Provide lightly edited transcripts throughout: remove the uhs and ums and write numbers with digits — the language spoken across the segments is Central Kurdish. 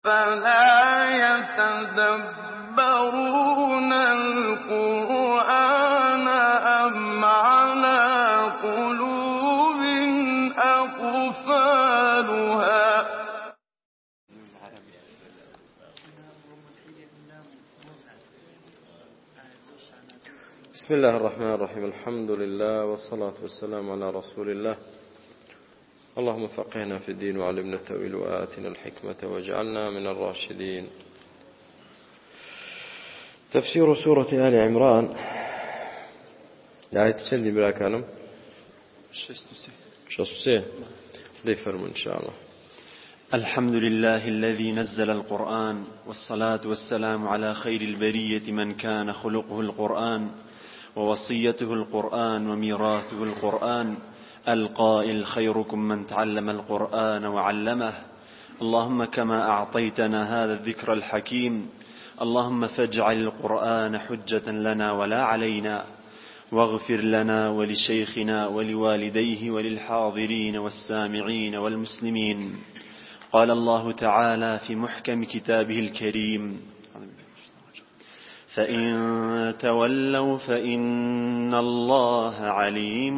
أَفَلَا يَتَدَبَّرُونَ الْقُرْآنَ أَمْ عَلَىٰ قُلُوبٍ أَقْفَالُهَا بسم الله الرحمن الرحيم. الحمد لله والصلاة والسلام على رسول الله. اللهم فقهنا في الدين وعلمنا التأويل وآتنا الحكمة واجعلنا من الراشدين. تفسير سورة آل عمران آية تسندي بلا كلام شخصية ضيفر إن شاء الله. الحمد لله الذي نزل القرآن، والصلاة والسلام على خير البرية من كان خلقه القرآن ووصيته القرآن وميراثه القرآن، القائل: خيركم من تعلم القرآن وعلمه. اللهم كما أعطيتنا هذا الذكر الحكيم، اللهم فاجعل القرآن حجة لنا ولا علينا، واغفر لنا ولشيخنا ولوالديه وللحاضرين والسامعين والمسلمين. قال الله تعالى في محكم كتابه الكريم: فإن تولوا فإن الله عليم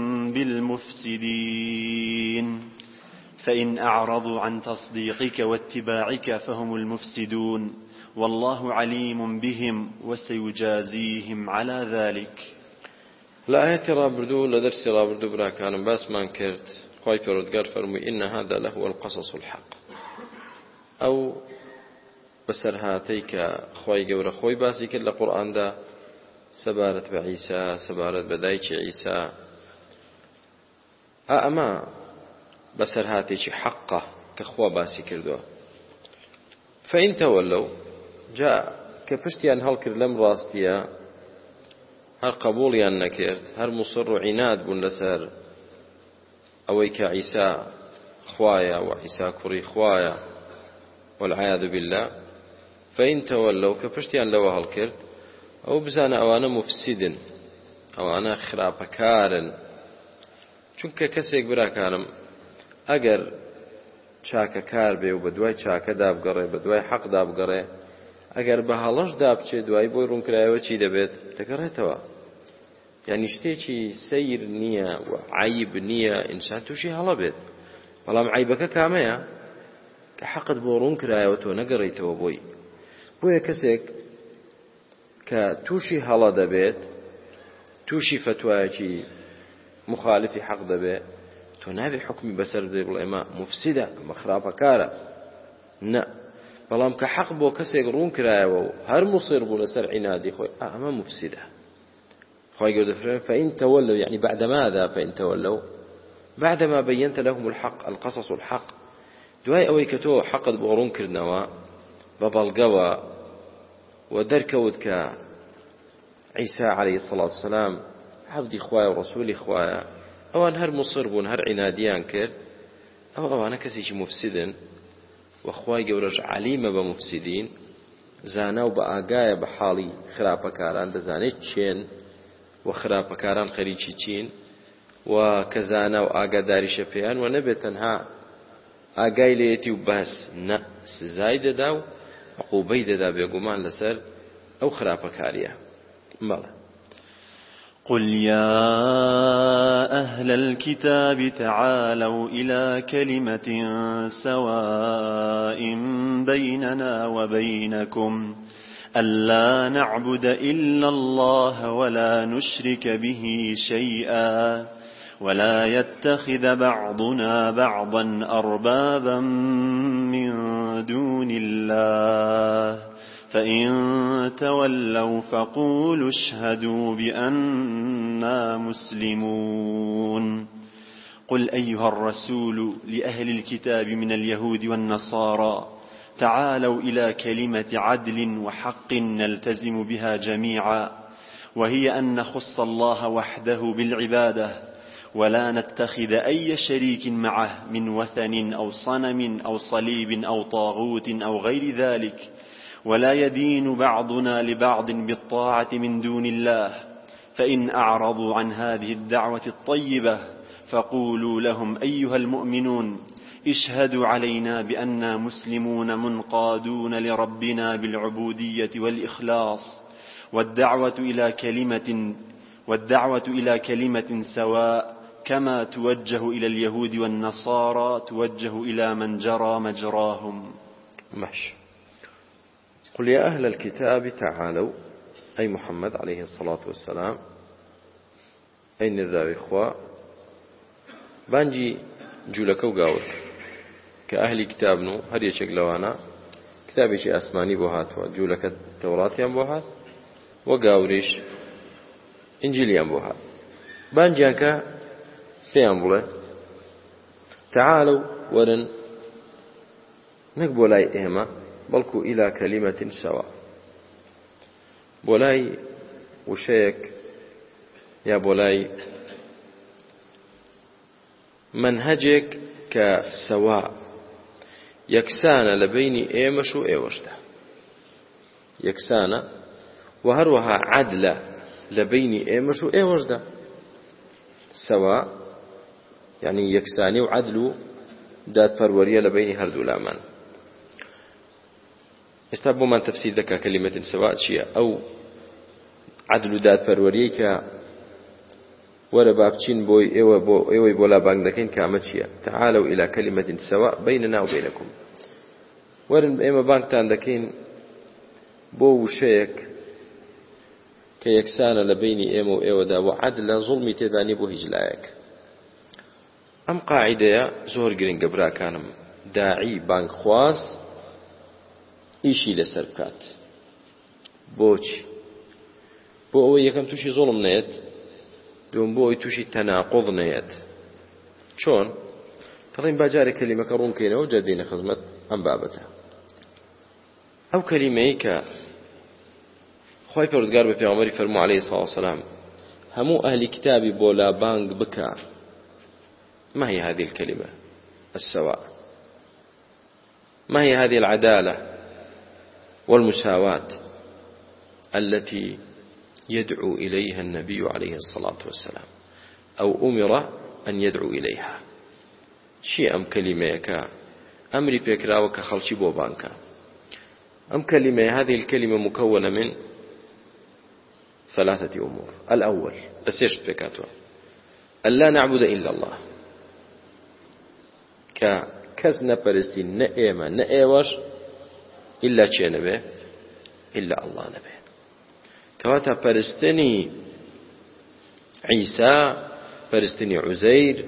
بالمفسدين. فإن أعرضوا عن تصديقك واتباعك فهم المفسدون، والله عليم بهم وسيجازيهم على ذلك. الآية رابردو لدرس رابردو برا كان باس ما انكرت خوي فرودقار فرمي إن هذا لهو القصص الحق، أو بسر هاتيك خوي قورة خوي باسي كل قرآن دا سبارت بعيسى سبارت بدايك عيسى أما بسر هاتيك حقه كخوا باسي كردوا. فإن تولوا جاء كفشتيان هالكر لم راستيا هر قبوليان نكرت هر مصر عناد بن لسر أويك عيسى خوايا وعيسى كري خوايا والعياذ بالله. فإن تولوا كفشتيان لو هالكرت أو بزان أوانا مفسد أوانا خرابكارن، چونکە کەسێک براکانم ئەگەر چاکە کار بێ و بە دوای چاکە دابگەڕێ بە دوای حەق دابگەڕێ، ئەگەر بە هەڵەش دابچێ دوای بۆی ڕوونکرایەوە چی دەبێت؟ دەگەڕێتەوە. یعنی شتێکی سەیر نییە و عیب نییە ئینسان تووشی هەڵە بێت، بەڵام عیبەکە کامەیە؟ کە حەقت بۆ ڕوونکرایەوە تۆ نەگەڕیتەوە بۆی. بۆیە کەسێک کە تووشی هەڵە دەبێت، تووشی فتوایەکی مخالفی حەق دەبێت، تۆ نابێ حکمی بەسەر بدەی بڵێ ئەمە مفسیدە ئەمە خراپەکارە، نە. بەڵام کە حەق بۆ کەسێک ڕوونکرایەوە و هەر مصر بوو لەسەر عنادی خۆی ئەمە مفسیدە. خۆی گەورە دەفرمێ فإن تولوا، يعني بعد ماذا فإن تولوا؟ بعدما بينت لهم الحق القصص الحق. دوای ئەوەی کە تۆ حەقت بۆ ڕوونکردنەوە بە بەڵگەوە و دەرکەوت کە عیسا عەلەیهی السەڵاتو وەسەلام عەبدی خوایە و ڕەسوولی خوایە، ئەوان هەر مصر بوون هەر عنادیان کرد، ئەوانە کەسێکی مفسدن و خوای گەورەش عەلیمە بە مفسدین، زانا و بە ئاگایە بە حاڵی خراپەکاران، دەزانێت چێن و خراپەکاران خەریکی چین و کە زانا و ئاگاداریشە پێیان و نەبێت تەنها ئاگای لێتی و بەس، نە، سزای دەدا و عقوبەی دەدا بێگومان لەسەر ئەو خراپەکاریە. بەڵێ. قل يا أهل الكتاب تعالوا إلى كلمة سواء بيننا وبينكم ألا نعبد إلا الله ولا نشرك به شيئا ولا يتخذ بعضنا بعضا أربابا من دون الله فإن تولوا فقولوا اشهدوا بأننا مسلمون. قل أيها الرسول لأهل الكتاب من اليهود والنصارى تعالوا إلى كلمة عدل وحق نلتزم بها جميعا، وهي أن نخص الله وحده بالعبادة ولا نتخذ أي شريك معه من وثن أو صنم أو صليب أو طاغوت أو غير ذلك، ولا يدين بعضنا لبعض بالطاعة من دون الله. فإن أعرضوا عن هذه الدعوة الطيبة فقولوا لهم أيها المؤمنون اشهدوا علينا بأننا مسلمون منقادون لربنا بالعبودية والإخلاص والدعوة إلى كلمة سواء، كما توجه إلى اليهود والنصارى توجه إلى من جرى مجراهم. ماشي. قل يا أهل الكتاب تعالوا، أي محمد عليه الصلاة والسلام، أي نذاوي إخوة بانجي جولك وقاول كأهل كتابنو هر يشك لوانا كتابي شي أسماني بوهاتوا جولك التوراة ينبوهات وقاوريش إنجيل ينبوهات بانجاك فينبوله تعالوا ورن نقبل إهما بلكو إلى كلمة سواء بولاي وشيك يا بولاي منهجك كسواء يكسان لبين إيمش وإيوشده يكسان وهروها عدل لبين إيمش وإيوشده سواء يعني يكساني وعدل دات فرورية لبين هردو لامان استابو من تفسير ذكا كلمة سواء شيء أو عدل دات فرورية ولا بابتشين بوي إيوي بولا بانك كامت شيء تعالوا إلى كلمة سواء بيننا وبينكم ورن إما بانك تاندكين بو شيك كي يكسان لبيني إيمو وإيو دا وعدل ظلمي تداني بو هجلايك أم قاعدة زور قرين قبرا كانم داعي بانك خواز إيشي لسربكات بوچ بو أوي يكم توشي ظلم نيت دوم بو توشي تناقض نيت شون تظن باجاري كلمة كرون كينا وجدين خزمت أم بابتها أو كلمة خوي پروردگار به پیامبری فرمو عليه الصلاة والسلام همو أهل كتابي بولا بانگ بكا. ما هي هذه الكلمة السواء؟ ما هي هذه العدالة والمساواة التي يدعو إليها النبي عليه الصلاة والسلام أو أمر أن يدعو إليها؟ شيء أم كلمة كا أمري بيكرا وكخلشي بوبانكا أم كلمة. هذه الكلمة مكونة من 3 أمور. الأول أسيش بكاتوا ألا نعبد إلا الله ككزنا برستين نئيما نئيوش إلا شيء نبي إلا الله نبي كواتا برستني عيسى برستني عزير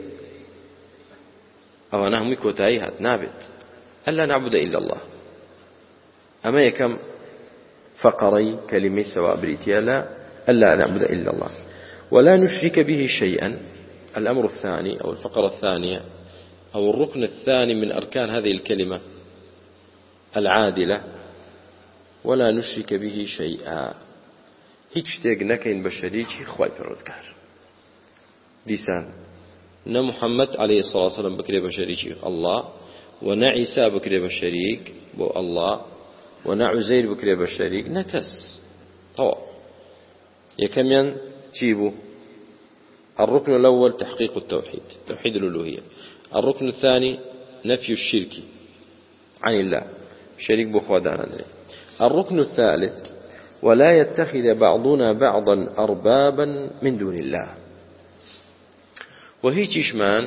أو أنهم كوتايهات نابت ألا نعبد إلا الله. أما يكم فقري كلمة سواء بريتيا لا ألا نعبد إلا الله ولا نشرك به شيئا. الأمر الثاني أو الفقرة الثانية أو الركن الثاني من أركان هذه الكلمة العادلة ولا نشرك به شيئا. هيك شتيق نكين بشريكي خواي پروردگار ديسان نا محمد عليه الصلاة والسلام بكري بشريكي الله ونا عيسى بكري بشريك بو الله ونا عزير بكري بشريك نكس طوى يكمين جيبوا. الركن الأول تحقيق التوحيد توحيد الألوهية. الركن الثاني نفي الشرك عن الله شريك بخوادانا. الركن الثالث ولا يتخذ بعضنا بعضا أربابا من دون الله. وهيك إشمان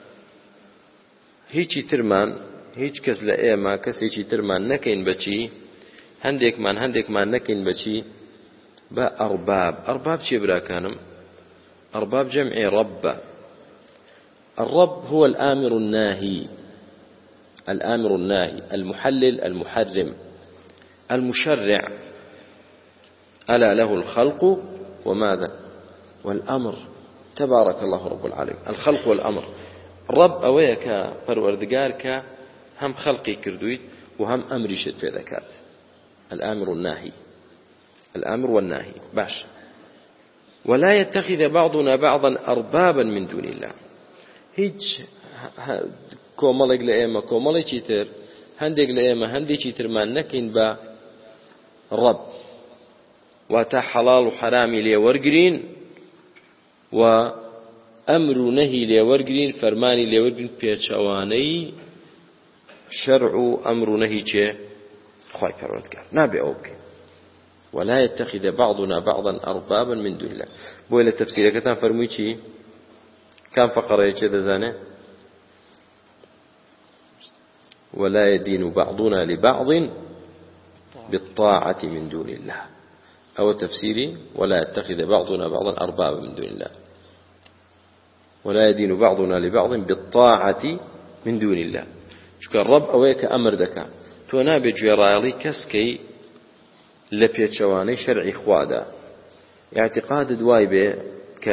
هيك ترمان هيك كس لأيما كس هيك ترمان نكين بشي هنديك من نكين بشي أرباب شي بلا كانم أرباب جمع رب. الرب هو الآمر الناهي المحلل المحرم المشرع. ألا له الخلق وماذا والأمر. تبارك الله رب العالمين. الخلق والأمر. رب أويك پروردگار هم خلقي كردويت وهم أمري شد في ذكات. الآمر والناهي باش. ولا يتخذ بعضنا بعضا أربابا من دون الله. هيج كومالك لأيما كومالي چيتر هندق لأيما هندي چيتر ما نكين با رب واتا حلال وحرامي لي ورقرين وأمر نهي لي ورقرين فرماني لي ورقرين بيشواني شرع أمر نهي خواهي پروردگار نابي أوبك ولا يتخذ بعضنا بعضا أربابا من دون الله بويلة تفسير كتان فرمي چي كان فقرة يجد زانه ولا يدين بعضنا لبعض بالطاعة من دون الله أو تفسيري ولا يتخذ بعضنا بعضا أربابا من دون الله ولا يدين بعضنا لبعض بالطاعة من دون الله شكا الرب أويك أمر دكا تو نابي جويرايلي كسكي لبيتشواني شرعي خوادا اعتقاد دواي به ك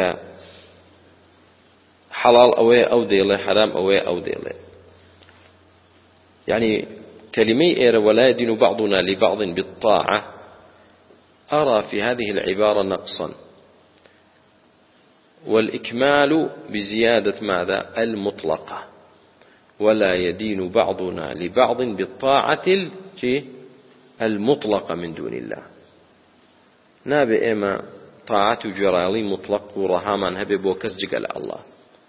حلال أوي أو ديلي حرام أوي أو ديلي يعني كلمي إير ولا يدين بعضنا لبعض بالطاعة أرى في هذه العبارة نقصا والإكمال بزيادة ماذا المطلقة ولا يدين بعضنا لبعض بالطاعة المطلقة من دون الله نابي إما طاعة جرالي مطلق ورهاما هبي بوكس جقل الله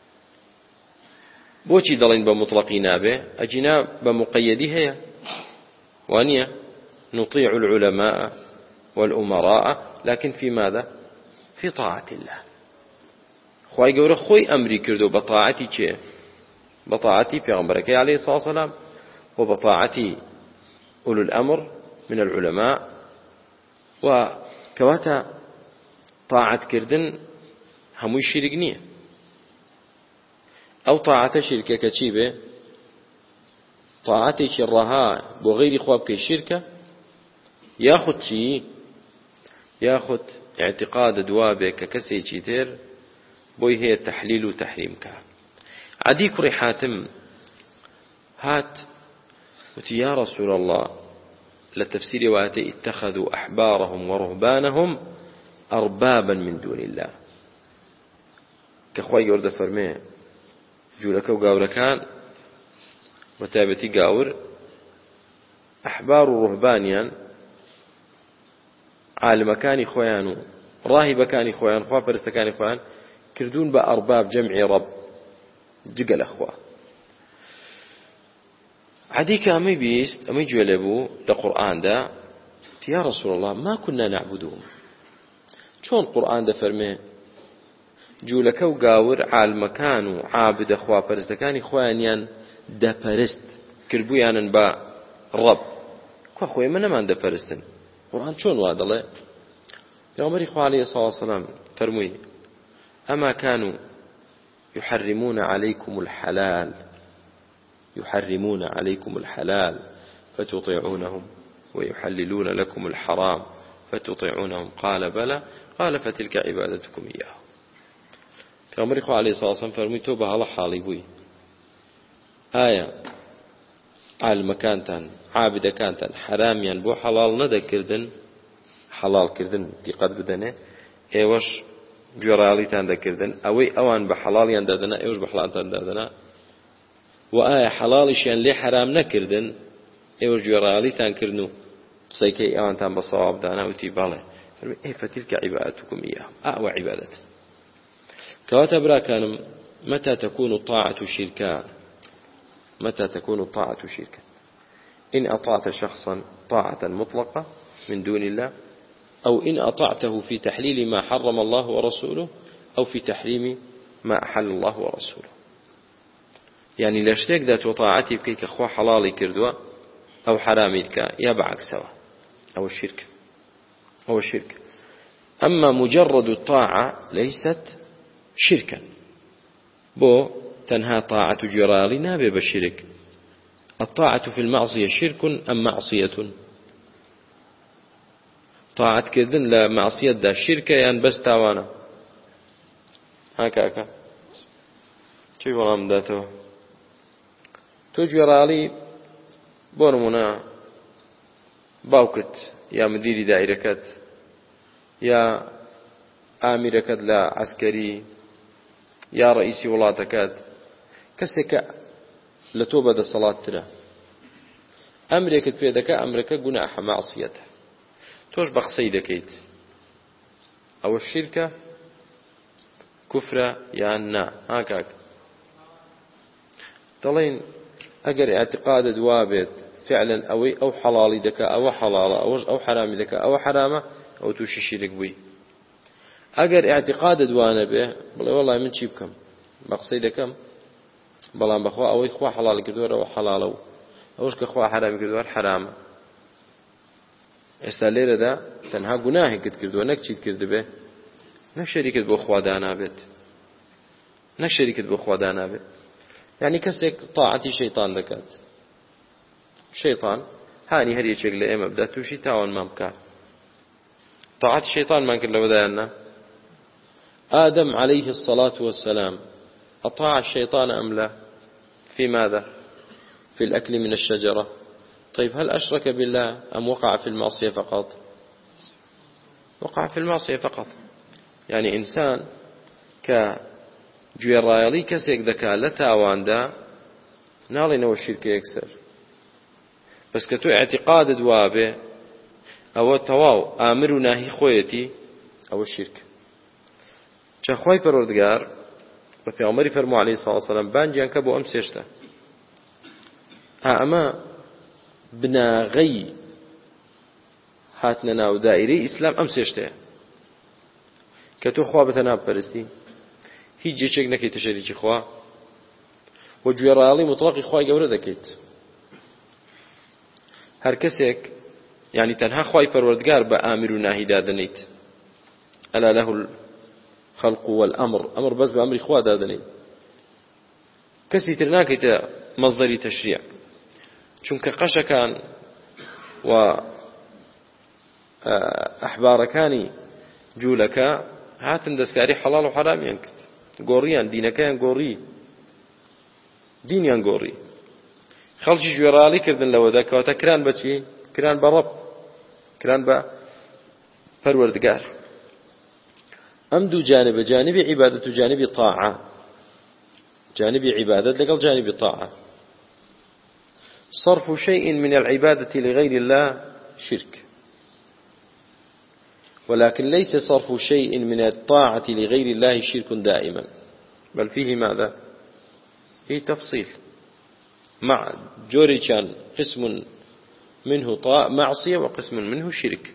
بوشي دلين بمطلقي نابي أجنا بمقيدي هي وانيا نطيع العلماء والأمراء لكن في ماذا في طاعة الله خواهي قوله خوي أمري كردو بطاعتي كي بطاعتي في غنبركي عليه الصلاة والسلام وبطاعتي أولو الأمر من العلماء وكواتا طاعة كردن هموي شرك نية أو طاعة شركة كتيبة طاعتي شرها بغير خوابك الشركة ياخد شيء ياخد اعتقاد دوابك كسي تير بوي هي تحليل وتحريمك عدي كري حاتم هات وتي يا رسول الله لتفسير واتي اتخذوا أحبارهم ورهبانهم أربابا من دون الله كخواي يورد فرمي جولك وقاوركان وتابتي قاور أحبار ورهبانيا عالمكاني خوانو راهبكاني خوان خوا برستكاني خوان كردون بأرباب جمع رب جقل أخوة عديك أمي بيست أمي جولبو لقرآن دا يا رسول الله ما كنا نعبدهم شون قرآن دا فرمي جولك وقاور عالمكان وعابد أخوة برستكاني خوانيان دا برست كربويانا با رب كوا خوي من ما دا برستن قرآن شون واد الله يا عمر إخوة عليه الصلاة والسلام فرمي أما كانوا يحرمون عليكم الحلال فتطيعونهم ويحللون لكم الحرام فتطيعونهم قال بلى قال فتلك عبادتكم إياه يا عمر إخوة عليه الصلاة والسلام فرمي توبة الله حالي بوي آية على المكان تان عابد كانتان حراميا بو حلال ندا كردن حلال كردن دقت بدنه ايوش جورالیتان دەکردن ئەوەی ئەوان بە حەڵاڵیان دەدەنا ئێوەش بە حەڵالتان دەدەنا و ئایا حەڵاڵیشیان لێ حرام نەکردن ئێوەش جوێڕالیتان کردن و قسەیکەی ئەوانتان بە سەواب دانا وتی بەڵێ فەرمی فتیلکە عیبادەتکم ئیاهم ئەوە عیبادەت کەواتە براکانم متى تكون الطاعة شركا إن أطعت شخصا طاعة مطلقة من دون الله أو إن أطعته في تحليل ما حرم الله ورسوله أو في تحريم ما أحل الله ورسوله يعني لاشتك ذات وطاعتي بكيك أخوة حلالي كردوا أو حرامي لك يبعك سوا أو الشرك أما مجرد الطاعة ليست شركا بو تنهى طاعة جرالي نابي بالشرك الطاعة في المعصية شرك أم معصية طاعت کردن لە معصیەتدا شرکە یان بەس تاوانە ها کاکە چی وەڵام داتەوە تۆ گوێڕاڵی بۆ نمونە باوکت یا مدیری دایرەکەت یا ئامیرەکەت لە عەسکەری یا ڕئیسی وڵاتەکەت کەسێکە لە تۆ بەدەسەڵاتترە ئەمرێکت پێ دەکا ئەمرەکە گوناحە معصیەتە توش بقصي دكيت أو الشركة كفرة يعني نا هكاك طلين ئەگەر اعتقادت وابێت فعلا ئەوەی ئەو حەڵاڵی دەکا ئەوە حەڵاڵە ئەوەش ئەو حرامی دەکا ئەوە حرامە ئەو تووشی شیرک بووی. ئەگەر اعتقادت وانە بێ بڵێ وەڵای من چی بکەم مەقسەی دەکەم بەڵام بەخوا ئەوەی خوا حەڵاڵی کردووە ئەوە حەڵاڵە و ئەوەش کە خوا حرامی کردووە حرامە. ئێستا لێرەدا تەنها گوناهێکت کردووە نەک چیت کردبێ نەک شەریکت بۆ خوا دانابێت نەک شەریکت بۆ خوا دانابێت. یعنی کەسێک تاعەتی شەیطان دەکات شەیطان هانی هەر یەکێک لە ئێمە بدا تووشی تاوانمان بکات طاعة الشيطان ما كان له ودانا. آدم عليه الصلاة والسلام أطاع الشيطان أم لا؟ في ماذا؟ في الأكل من الشجرة. طيب هل أشرك بالله أم وقع في المعصية فقط؟ وقع في المعصية فقط. يعني إنسان كجويرايلي كسيك ذكاء لتاوان دا نالي نو الشرك يكسر بس كتو اعتقاد دوابه أو تواو آمر ناهي خويتي أو الشرك. شخوي پروردگار وفي عمر فرمو عليه الصلاة والسلام بانجي أنكبو أمسيشتا أما بناغي هاتنا ناو دائري إسلام أمسيشتا كتو خوا بتناب برستي هیچ جێچێک نەکەیتە شەریکی خوا و گوێڕایەڵی مطلقی خوای گەورە دەکەیت. هەر کەسێک یعنی تەنها خوای پەروەردگار بە ئامر و ناهیدا دەنێیت. ئەلا له الخەلق والئەمر ئەمر بەس بە ئەمری خوا دادەنێیت. کەسی تر ناکەیتە مەزدەری تەشریع چونکە قەشەکان و ئەحبارەکانی جوولەکە هاتن دەستکاری حەڵاڵ و حەرامیان کرد گۆڕیان دینەکەیان گۆڕی دینیان گۆڕی خەڵکی گوێڕایەڵی کردن لەوەدا کەواتە کران بە چی؟ کران بە ڕەب کران بە پەروەردگار. ئەم دوو جانبە جانبی عیبادەت و جانبی طاعە جانبی عیبادەت لەگەڵ جانبی طاعە صرف شيء من العبادة لغير الله شرك ولكن ليس صرف شيء من الطاعة لغير الله شرك دائما بل فيه ماذا؟ فيه تفصيل مع جوري كان قسم منه معصية وقسم منه شرك.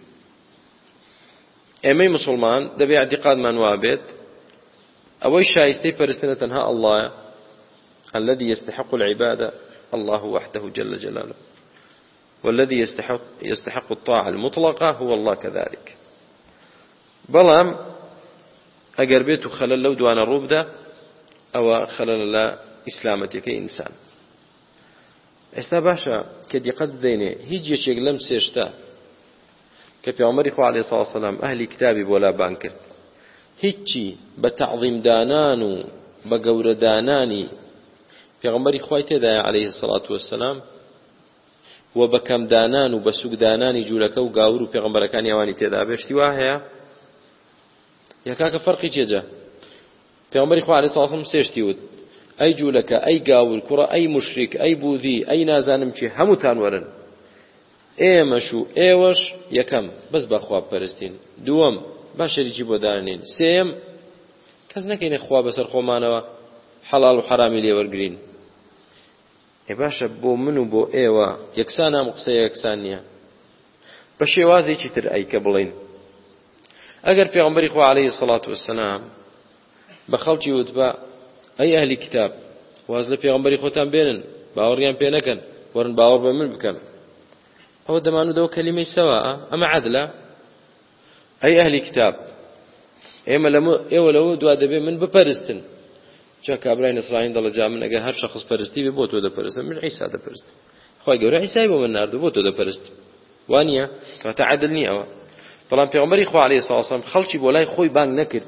أمي مسلمان دبي اعتقاد من وابد أوي شايستي برستنة تنها الله الذي يستحق العبادة الله وحده جل جلاله والذي يستحق الطاعة المطلقة هو الله كذلك. بەڵام ئەگەر بێت و خەلەل لەو دوانە ڕوو بدە ئەوە خەلەل لە ئیسلامەتیەکەی ئینسان. ئێستا باشە کە دیقەت بدەینێ هیچ یەکێک لەم سێشتە کە پێغەمبەری خوا عەلەیهی سەڵاتو وەسەلام ئەهلی کتابی بۆ لابان کرد هیچی بە تەعظیم دانان و بە گەورە دانانی پێغەمبەری خوای تێدایە عەلەیهی سەڵاتو وەسەلام و بە کەم دانان و بە سوک دانانی جوولەکە و گاور و پێغەمبەرەکانی ئەوانی تێدا بێشتی وا هەیە یەکاکە فەرقی چێجا پێغەمبەری خوا عەلەیهی سەڵاتو وەسەلام سێشتی وت ئەی جوولەکە ئەی گاور کوڕە ئەی موشریک ئەی بوذی ئەی نازانم چی هەمووتان وەرن ئێمەش و ئێوەش یەکەم بەس بەخوا بپەرستین دووەم با شەریکی بۆ دانێن سێم کەس نەکەینێ خوا بەسەر خۆمانەوە حەڵاڵ و حەرامی لێوەرگرین. باشە بۆ من و بۆ ئێوە یەکسان ئەم قسەیە یەکسان نییە بە شێوازێکی تر ئەیکە بڵین. ئەگەر پێغەمبەری خوا عەلەیهی سەڵاتو وەسەلام بە خەڵکی وت بە ئەی ئەهلی کتاب واز لە پێغەمبەری خۆتان بێنن باوەڕیان پێ نەکەن وەرن باوەڕ بە من بکەن ئەوە دەمانوودەوە کەلیمەی سەوا ئەمە عەدلە. ئەی ئەهلی کتاب ئێوە لەوە دوا دەبێ من بپەرستن جا کابرای نەسڕانی دەڵێ جا من ئەگەر هەر شەخص پەرستی بێ بۆ تۆ دەپەرستم من عیسا دەپەرستم خوای گەورە عیسای بۆ من ناردوو بۆ تۆ دەپەرستم وانییە کەواتە عەدل نییە ئەوە. بەڵام پێغەمبەری خوا عەلەیهی سەڵاتو وەسەلام خەڵکی بۆ لای خۆی بانگ نەکرد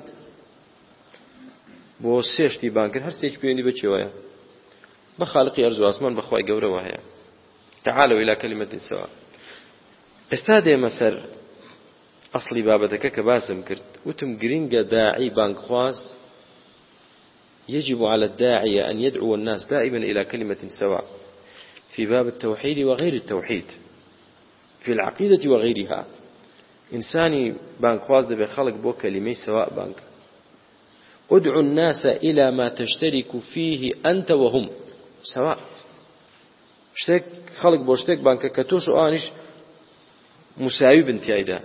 بۆ سێشتی بانگ کرد هەر سێکی پەیوەندی بە چێوەیە بە خالقی ئەرز و ئاسمان بە خوای گەورەوە هەیە. تعالوا إلى كلمة سواء. ئێستا دێمە سەر ئەسڵی بابەتەکە کە باسم کرد وتم گرینگە داعی بانگخواز يجب على الداعية أن يدعو الناس دائما إلى كلمة سواء في باب التوحيد وغير التوحيد في العقيدة وغيرها. إنساني بانكواز دبي خلق بو كلمة سواء بانك ادعو الناس إلى ما تشترك فيه أنت وهم سواء شتێک خەڵک بۆ شتێک بانکە کە تۆش و ئانیش مساوی بن تیایدا.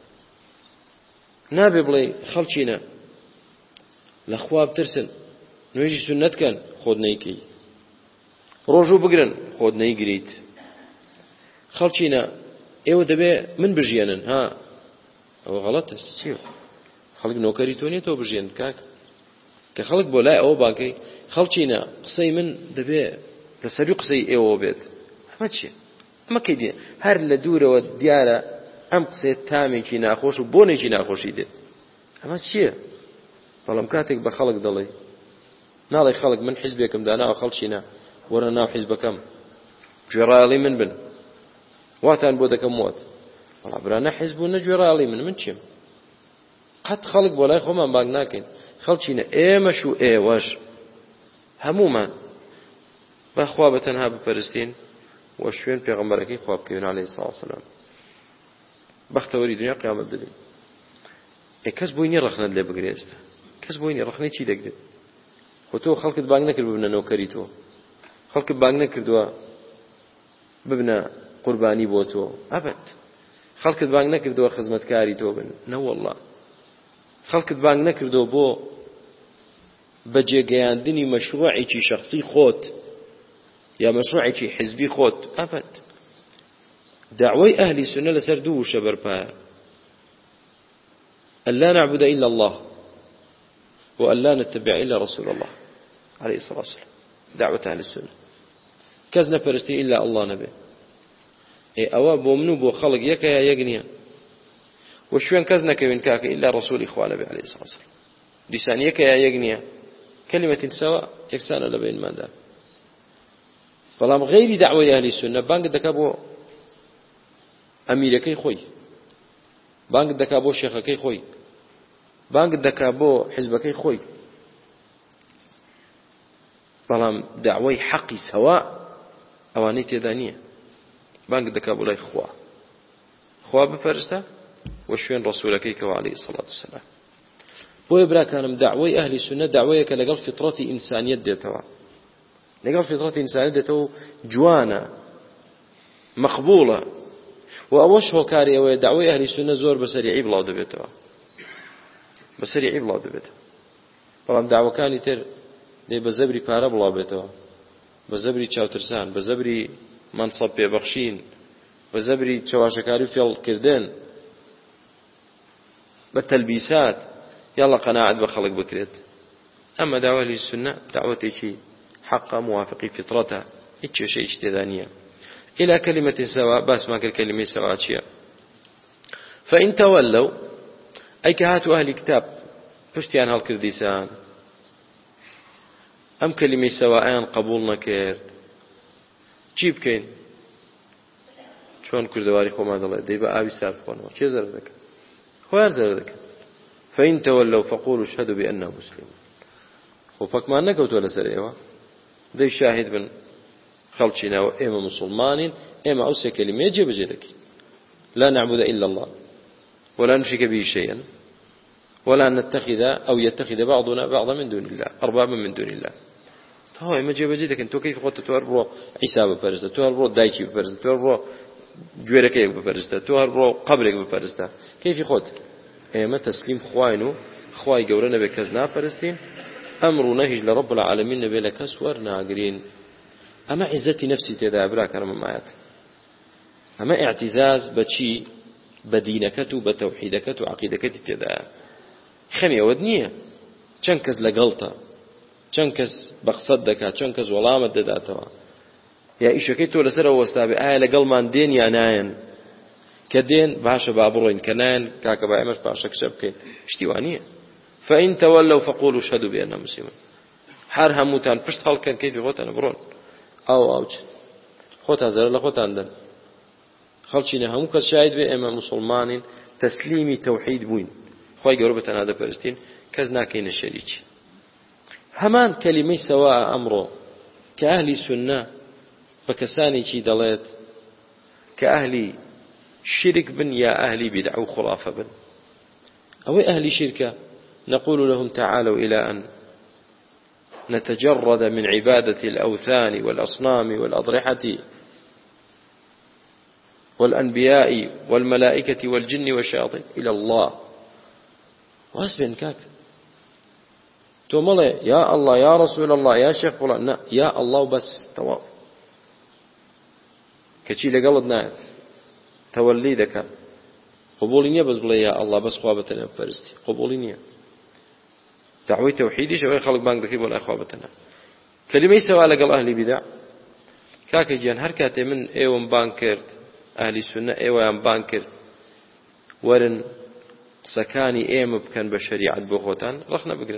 نابێ بڵێ خەڵچینە لە خوا بترسن، نوێژی سونەتکەن خۆت نەیکەی، ڕۆژوو بگرن خۆت نەیگریت. خەڵچینە ئێوە دەبێ من بژێنن، ها ئەوە غەڵەتە. چییە؟ خەڵک نۆکەری تۆ نیە تۆ بژێن کاک، کە خەڵک بۆ لای ئەوە باکەی خەڵچینە قسەی من دەبێ لەسەری قسەی ئێوە بێت. ئەمە چییە؟ ئەمە کەی دێ هەر لە دوورەوە دیارە ئەم قسێت تامێکی ناخۆش و بۆنێکی ناخۆشی دێت. ئەمە چییە؟ بەڵام کاتێک بە خەڵک دەڵێ ناڵێ خەڵک من حیزبێکم داناوە خەڵچینە وەرە ناو حیزبەکەم گوێڕایەڵی من بن، واتان بۆ دەکەم وت وەڵا برانە حیزب و نەگوێڕایەڵی من چیم؟ قەت خەڵک بۆ لای خۆمان بانگ ناکەین. خەڵچینە ئێمەش و ئێوەش هەمومان بەخوا بەتەنها بپەرستین و شوێن پێغەمبەرەکەی خوا بکەوین عەلەیهی سڵاو وسەلام. بەختەوەری دنیا قیامەت دەبین. کەس بۆی نییە ڕەخنەت لێ بگرێ ئێستا، کەس بۆی نییە ڕەخنەی چی دەگرێت؟ خۆ تۆ خەڵکت بانگ نەکرد ببنە نۆکەری تۆ، خەڵکت بانگ نەکردووە ببنە قوربانی بۆ تۆ، ئەبەد. خەڵکت بانگ نەکردووە خزمەتکاری تۆ بن، نەوەڵڵا. خەڵکت بانگ نەکردووە بۆ بەجێگەیاندنی مەشروعێکی شەخصی خۆت یا مەشروعێکی حیزبی خۆت، ئەبەد. دعوەی ئەهلی سونە لەسەر دوو وشە بەرپایە: أن لا نعبد إلا الله وأن لا نتبع إلا رسول الله عليه الصلاة والسلام. دعوة أهل السنة كز نپرستی إلا الله نبي. أوا بو منو بو خلق يكا يا يقنيا وشوين كز نكوين كاك إلا رسول إخوة نبي عليه الصلاة والسلام. لسان يكا يا يقنيا كلمة سواء يكسان لبين ما دام. بلام غير دعوة أهل السنة بانك دكابو أميركي خوي، بانك دكابو شيخكي خوي، بانك دكابو حزبكي خوي. بلام دعوة حقي سواء أواني تدانية بانك دكابو لا خوا بفرسته وشوين رسولك عليه الصلاة والسلام. بو يبرا كانم دعوة أهل السنة دعوة لقل فطرة إنسانية ديتوا، لقل فطرة إنسانية ديتوا جوانا مقبولة. وأوش هو كاري أو دعوة أهل السنة زور بسريعي بلاو دبيتوا، بسريعي بلاو دبيتوا. بلام دعوة كاني تر دي بزبري بارا بلاو بيتوا، بزبري چاوترسان، بزبري منصب ببخشين، بزبري چواشكاري فيل كردن، بالتلبيسات، يلا قناعة بخلق بكرت. أما دعوة أهل السنة دعوة شيء حق موافق فطرتها، شيء اجتدانية إلى كلمة سواء. بس ما كلمة سواء شيء. فإن تولوا أي كهاتوا أهل كتاب پشتیان هەڵکردیسان ئەم کەلیمەی سەوائیان قبول نەکرد، چی بکەین؟ چۆن کوردەواری خۆمان دەڵێ دەی بە ئاوی سارد بخۆنەوە، چێ زەرەر دەکەن؟ خۆیان زەرەر دەکەن. فإن تولوا فقولوا اشهدوا بأننا مسلمون. خۆ پەکمان نەکەوتووە لەسەر ئێوە، دەی شاهید بن خەڵچینەوە ئێمە مسلمانین، ئێمە ئەو سێ کەلیمەیە جێبەجێ دەکەین: لا نعبد إلا الله ولا نشرك به شيئا ولا نتخذ أو يتخذ بعضنا بعضا من دون الله أربابا من دون الله. طبعا ما جاب جدك أنتو كيف قلت توربو عيسى بفرزته، توربو دايتي بفرزته، توربو جويرك بفرزته، توربو قبرك بفرزته، كيف قلت؟ ما تسليم خوينو خوي جورنا بكزنا فرستين أمر نهج لرب العالمين نبي لك سورنا عقرين. أما عزتي نفسي تدابرا كرم معات، أما اعتزاز بشي بدينكتو بتوحيدكتو عقيدكتي تدا خمي ودنية چەند کەس لەگەڵتە، چەند کەس بەقسەت دەکات، چەند کەس وەڵامت دەداتەوە، یا ئیشەکەی تۆ لەسەر ئەوەستا بێ ئایا لەگەڵمان دێن یا نایەن؟ کە دێن باشە با بڕۆین، کە نایەن کاکە با ئێمەش پاشە کشە بکەین. شتی وانییە. فإن تولوا فقولوا اشهدوا بأننا مسلمون. هەر هەمووتان پشت هەڵکەن کەیفی خۆتان بڕۆن ئاو چ خۆتان زەرەر لە خۆتان دەن. خەڵچینە هەموو کەس شاهید بێ ئێمە مسلمانین، تەسلیمی تەوحید بووین، خۆی گەورە بەتەنها دەپەرستین، کەس ناکەینە شەریکی. هەمان کەلیمەی سەوا ئەمڕۆ کە ئەهلی سونە بە کەسانێکی دەڵێت کە ئەهلی شرك بن یا ئەهلی بدعە و خرافە بن. ئەوەی ئەهلی شرکە نقول لهم تعالوا إلى أن نتجرد من عبادة الأوثان والأصنام والأضرحة والأنبياء والملائكة والجن والشياطين إلى الله. واسبن كاك تومله يا الله يا رسول الله يا شيخ فلان يا الله بس تمام كشي لقلد نات تولي ذكاء قبولينيا بس بلا يا الله بس خوابتنا فرستي قبولينيا دعوة توحيدي شوي خلق بانك ذكي ولا خوابتنا كلمة سواء لقل أهل بدع كاك جيان هركاتي من ايوان بانكر أهل السنة ايوان بانكر ورن سكاني ايم بكن بشريعة بخوتان رخنا بقرن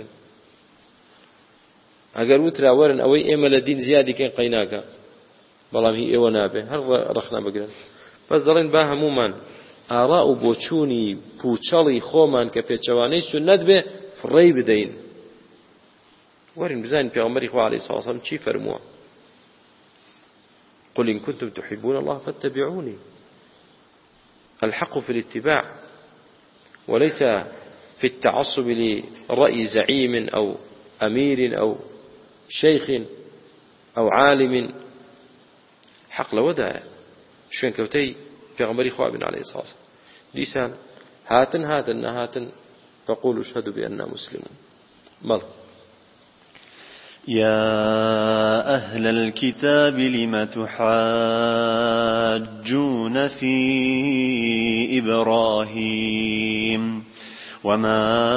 اگر وترا ورن اوي ايم لدين زيادة كين قيناكا بلام هي ايوان نابه هر رخنا بقرن بس دلين با همومان آراء بوچوني پوچالي خومان كپيچواني سنت به فري بدين ورن بزين پیغمبر خو عليه الصلاة والسلام چی فرموا قل إن كنتم تحبون الله فاتبعوني. الحق في الاتباع وليس في التعصب لرأي زعيم أو أمير أو شيخ أو عالم. حق لودا شوين كوتي في غمري خواب عليه الصلاة والسلام لسان هاتن فقولوا اشهدوا بأننا مسلمون. مال يا أهل الكتاب لم تحاجون في إبراهيم وما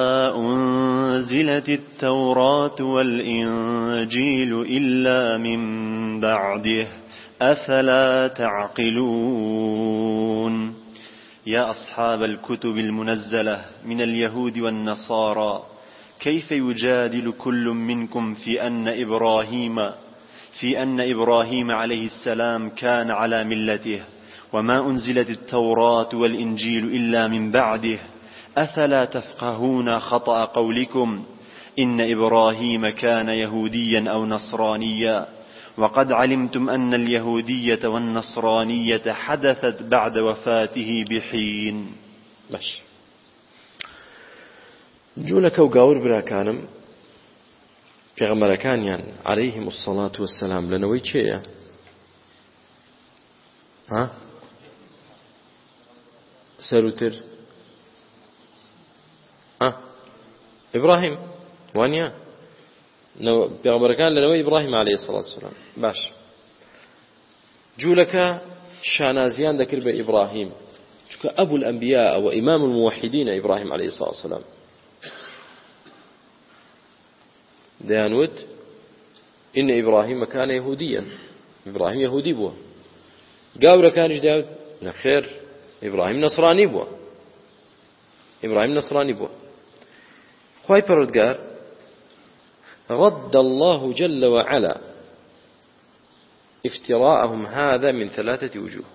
أنزلت التوراة والإنجيل إلا من بعده أفلا تعقلون. يا أصحاب الكتب المنزلة من اليهود والنصارى كيف يجادل كل منكم في أن إبراهيم عليه السلام كان على ملته وما أنزلت التوراة والإنجيل إلا من بعده أفلا تفقهون خطأ قولكم إن إبراهيم كان يهوديا أو نصرانيا وقد علمتم أن اليهودية والنصرانية حدثت بعد وفاته بحين. باش جولك وقاور براكانم في غمركانيان عليهم الصلاة والسلام لنوي شيء سروتر إبراهيم وانيا في غمركان لنوي إبراهيم عليه الصلاة والسلام. باش جولك شانازيان ذكر بإبراهيم أبو الأنبياء وإمام الموحدين إبراهيم عليه الصلاة والسلام ديانوت إن إبراهيم كان يهوديا. إبراهيم يهودي بوا قاورا كان جداود نخير إبراهيم نصراني بوا. إبراهيم نصراني بوا خواهي پروردگار رد الله جل وعلا افتراءهم هذا من 3 وجوه.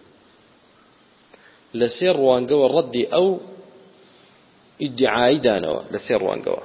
لسير وانقوى الرد أو ادعاء دانوا لسير وانقوى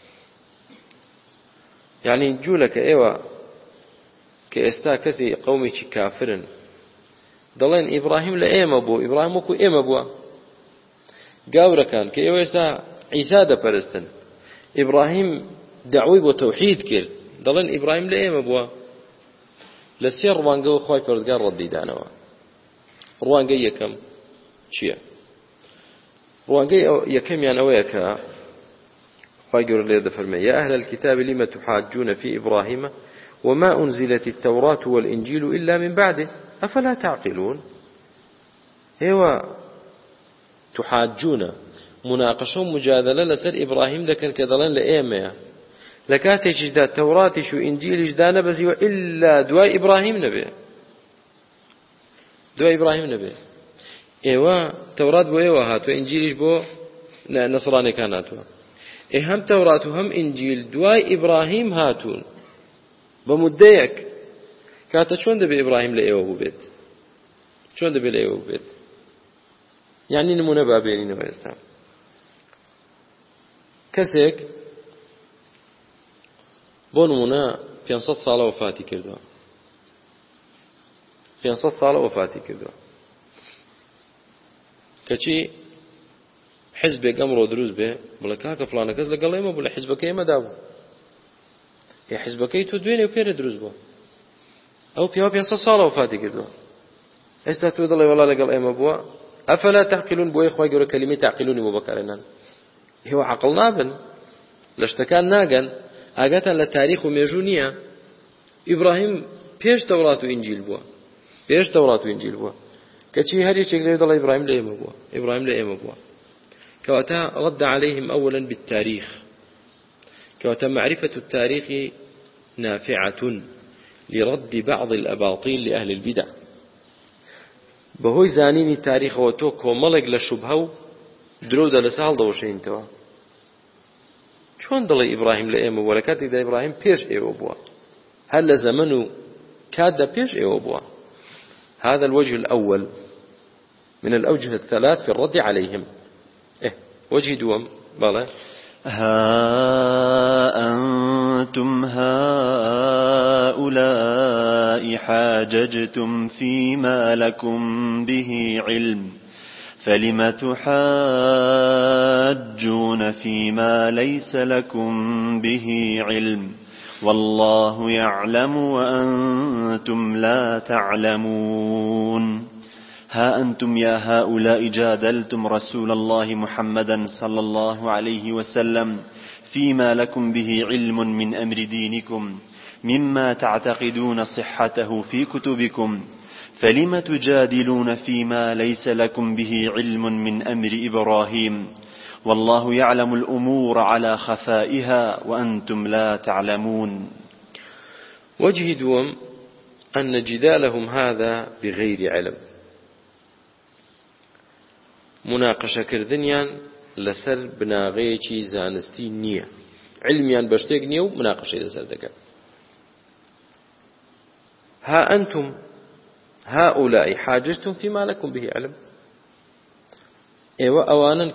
يعني جولك ايوه كاستا كسي قومي كافر دلين ابراهيم لايما بو ابراهيم كو ايما بو قاورا كان كايوه استا عيسى دا برستن ابراهيم دعوي وتوحيد كير دلين ابراهيم لايما بو لسير وانغو خوي پردگار ردي دانوا روانغي يكم چيه روانغي يكم يعني اويكا فاجر لي فرمي يا أهل الكتاب لما تحاجون في إبراهيم وما أنزلت التوراة والإنجيل إلا من بعده أفلا تعقلون. هو تحاجون مناقشة مجادلة لسر إبراهيم ذكر كذلان لأيمة لكاتي جدا التوراة شو إنجيل جدا نبزي وإلا دواء إبراهيم نبي إيوه توراة بو إيوه هاتو إنجيلش بو نصراني كانتو هم توراة وهم إنجيل دواي إبراهيم هاتون بمديك كاتا شون دبي إبراهيم لأيوه بيت شون دبي لأيوه بيت يعني نمونا بابيني نوع إسلام كسيك بونمونا 500 سالة وفاتي كردوا 500 سالة وفاتي كردوا كشي حزبك أمره دروز به بلا كاك فلانة كذا قال ما بلا حزبك يما دابو يا حزبك يتودين وبير دروز به أو بيا 500 سالة وفاتي كردوا ئێستا تۆ دڵێ وەڵا لەگەڵ ئێمە بووە ئەفەلا تەعقیلون بۆیە خۆی گەورە کەلیمەی تەعقیلونی بۆ بەکارهێنان هێوە عەقڵ نابن لە شتەکان ناگەن ئاگاتان لە تاریخ و مێژوو نییە ئیبراهیم پێش تەورات و ئینجیل بووە پێش تەورات و ئینجیل بووە کەچی هەر یەکێک لێ دەڵێ ئیبراهیم لە ئێمە بووە ئیبراهیم لە ئێمە بووە كواتا رد عليهم أولا بالتاريخ كواتا معرفة التاريخ نافعة لرد بعض الأباطيل لأهل البدع بهوي زانيني تاريخ وتوك وملق لشبهو درود لسال دوشين توا شون ضل إبراهيم لأيمه ولا كات إذا إبراهيم بيش إيوبوا هل زمنه كاد بيش إيوبوا هذا الوجه الأول من الأوجه الثلاث في الرد عليهم وجه دوم بلى ها أنتم هؤلاء حاججتم فيما لكم به علم فلم تحاجون فيما ليس لكم به علم والله يعلم وأنتم لا تعلمون ها أنتم يا هؤلاء جادلتم رسول الله محمدا صلى الله عليه وسلم فيما لكم به علم من أمر دينكم مما تعتقدون صحته في كتبكم فلم تجادلون فيما ليس لكم به علم من أمر إبراهيم والله يعلم الأمور على خفائها وأنتم لا تعلمون. وجه دوم أن جدالهم هذا بغير علم مناقشة كردنيان لسر بناغيكي زانستي نية علميان بشتيق نية ومناقشة لسر دكا ها أنتم هؤلاء حاجزتم فيما لكم به علم ايوه أوانا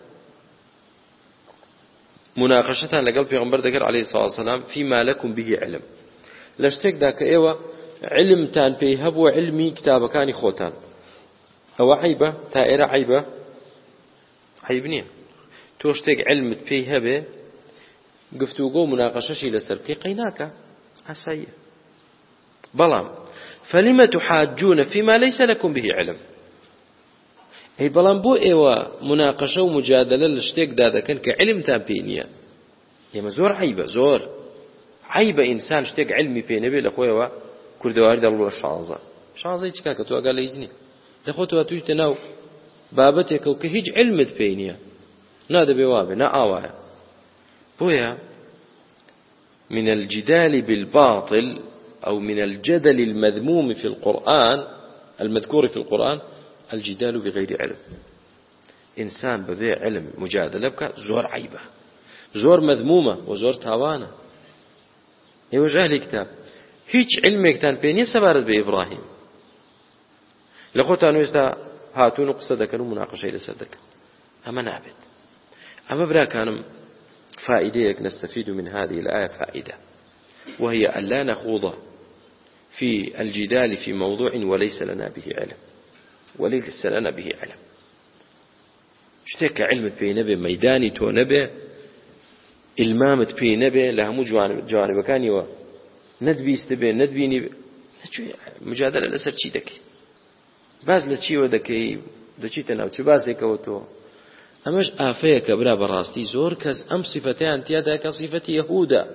مناقشة لقلب پیغمبر ذكر عليه الصلاة والسلام فيما لكم به علم لشتك ذاك ايوه علم تان بيهب وعلمي كتاب كان خوتان او عيبة تائرة عيبة عيبنية توشتك علم بيهب قفتوقو مناقشة لسر بكي قيناك عساية بلام فلما تحاجون فيما ليس لكم به علم اي بلان بو ايوه مناقشه ومجادله لشتيك دادا كان كعلم تام بينيا يا زور عيبه زور عيبه انسان شتيك علمي بينبي لخويا كردوار دلو شانزه چكا كتو قال يجني لخوتو تو تناو بابتك او كهيج علمت بينيا نادى بوابه نا اوايا بويا من الجدال بالباطل او من الجدل المذموم في القرآن المذكور في القرآن الجدال بغير علم إنسان بذي علم مجادلة بك زور عيبة زور مذمومة وزور تاوانة يوجه لي كتاب هيج علمك تان بيني سبارت بإبراهيم لخوتانو يستا هاتون قصدك ومناقشة لسدك أما نعبد أما برا كان فائديك نستفيد من هذه الآية فائدة وهي أن لا نخوض في الجدال في موضوع وليس لنا به علم وليس لنا به علم شتێک علمت پێی نەبێ مەیدانی تۆ نەبێ ئیلمامت پێی نەبێ لە هەموو جوانبەکانیەوە نەتبیستە بێ نەتبینی مجادلە لەسەر چی دەکەیت باز لە چیوە دەکەی دەچیتە ناو چ باسێکەوە تۆ ئەمەش ئافەیە کە برا بەڕاستی زۆر کەس ئەم سیفەتەیان تیادا کە سیفەتی یەهودە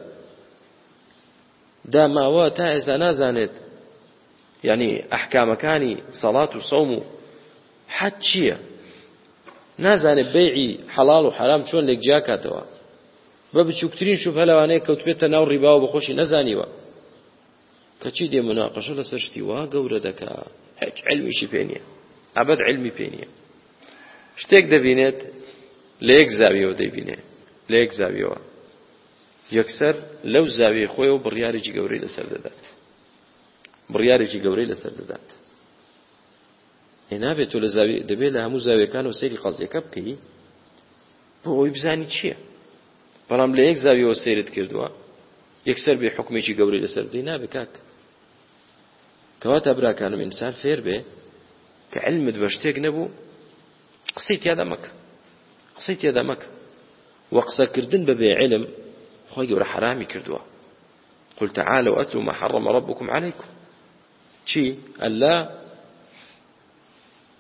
داماوە تا ئێستا نازانێت يعني أحكام كاني صلاة وصوم حد شيء نازاني بيعي حلال وحرام شون لك جاكاتوا بابتشوكترين شوف هلا وانيك كوتبت ناو ربا وبخوشي نزانيوا كتشي دي مناقشة لسرشتوا قورة دكا هيك علمي شي بينيا عبد علمي بينيا شتيك دبينيت ليك زاوية وديبينيه ليك زاوية يكسر لو زاوية خويا وبرياري جي قوري لسرددات بڕیارێکی گەورەی لەسەر دەدات نابێت تۆ لە زاویە دەبێت لە هەموو زاویەکانەوە سەیری قەزیەکە بکەی بۆ ئەوەی بزانی چییە بەڵام لە یەک زاویەوە سەیرت کردووە یەکسەر بێ حکمێکی گەورەی لەسەر بدەی نابێت کاک کەواتە براکانم ئینسان فێر بێ کە علمت بە شتێک نەبوو قسەی تیادا مەکە وە قسەکردن بە بێعلم خۆی گەورە حرامی کردووە قل تعالوا أتلوا ما حرم ربكم عليكم شي ألا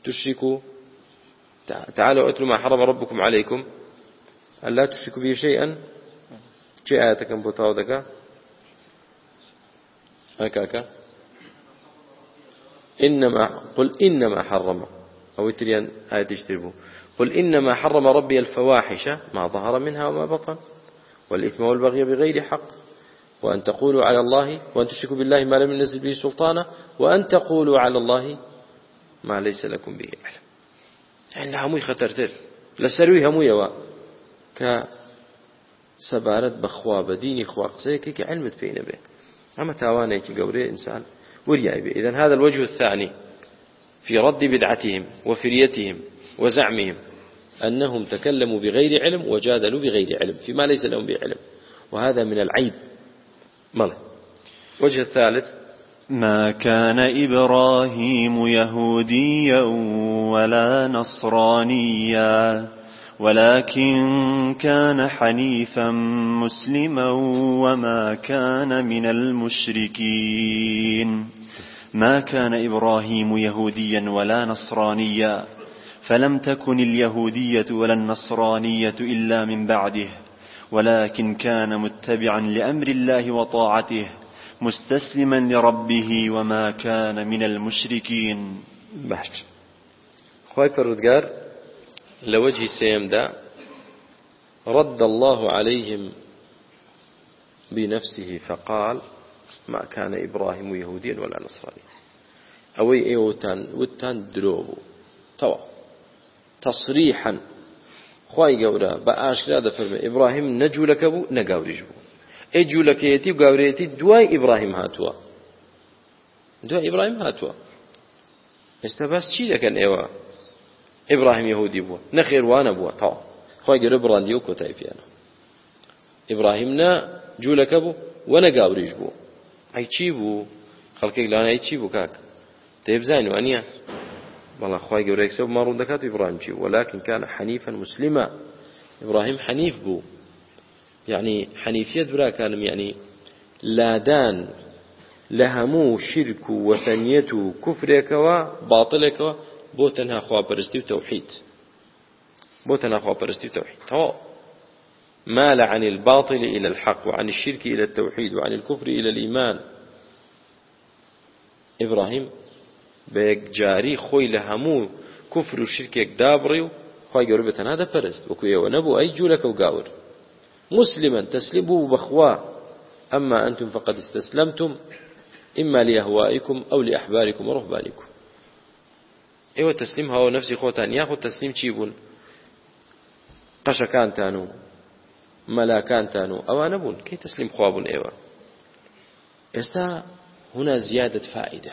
تشركوا تعالوا أتلوا ما حرم ربكم عليكم ألا تشركوا به شيئا شيء آياتكم بوتاودك هكاك قل إنما حرم أو تريان آية تجتربوا قل إنما حرم ربي الفواحش ما ظهر منها وما بطن والإثم والبغي بغير حق وأن تقولوا على الله وأن تشركوا بالله ما لم ينزل به سلطانه وأن تقولوا على الله ما ليس لكم به علم. يعني هموي خطرتر لسروي هموي وا كسبارت بخوا بديني خوا قصيك كعلمت فينا به أما تاوانيك قوري إنسان ورياي به. إذن هذا الوجه الثاني في رد بدعتهم وفريتهم وزعمهم أنهم تكلموا بغير علم وجادلوا بغير علم فيما ليس لهم به علم وهذا من العيب. وجه الثالث ما كان إبراهيم يهوديا ولا نصرانيا ولكن كان حنيفا مسلما وما كان من المشركين. ما كان إبراهيم يهوديا ولا نصرانيا فلم تكن اليهودية ولا النصرانية إلا من بعده ولكن كان متبعا لأمر الله وطاعته مستسلما لربه وما كان من المشركين. بحث خواهي فرودقار لوجه سيم دا رد الله عليهم بنفسه فقال ما كان إبراهيم يهوديا ولا نصرانيا أوي وتان دروبو طوى تصريحا خواهي قولا بآشكرا دفرمي إبراهيم نجو لك بو نقاوريج بو اجو لكيتي وقاوريتي دواي إبراهيم هاتوا دواي إبراهيم هاتوا استباس چي لكن ايوا إبراهيم يهودي بو نخير وانا بو طوى خواهي قولا برانديو كوتاي فيانا إبراهيم نا جو لك بو ونقاوريج بو اي چي بو خلقك لانا اي چي بو كاك تيبزاني وانيا والله خواهي قولا يكسب مارون دكات إبراهيم چي ولكن كان حنيفا مسلما إبراهيم حنيف بو يعني حنيفية برا كان يعني لادان لهمو شرك وثنية كفرك وباطلك بوتنها خواه برستي وتوحيد بوتنها خواه برستي وتوحيد مال عن الباطل إلى الحق وعن الشرك إلى التوحيد وعن الكفر إلى الإيمان. إبراهيم بيك جاري خوي لهمو كفر وشرك دابريو خوي قربتن هذا فرست وكوية ونبو أي جولك وقاور مسلما تسلبوا بخوا أما أنتم فقد استسلمتم إما لأهوائكم أو لأحباركم ورهبانكم. ايوه تسليم هو نفسي خوتان ياخذ تسليم چيبون قشكان تانو ملاكان تانو او نبون كي تسليم خوابون ايوه استا هنا زيادة فائدة.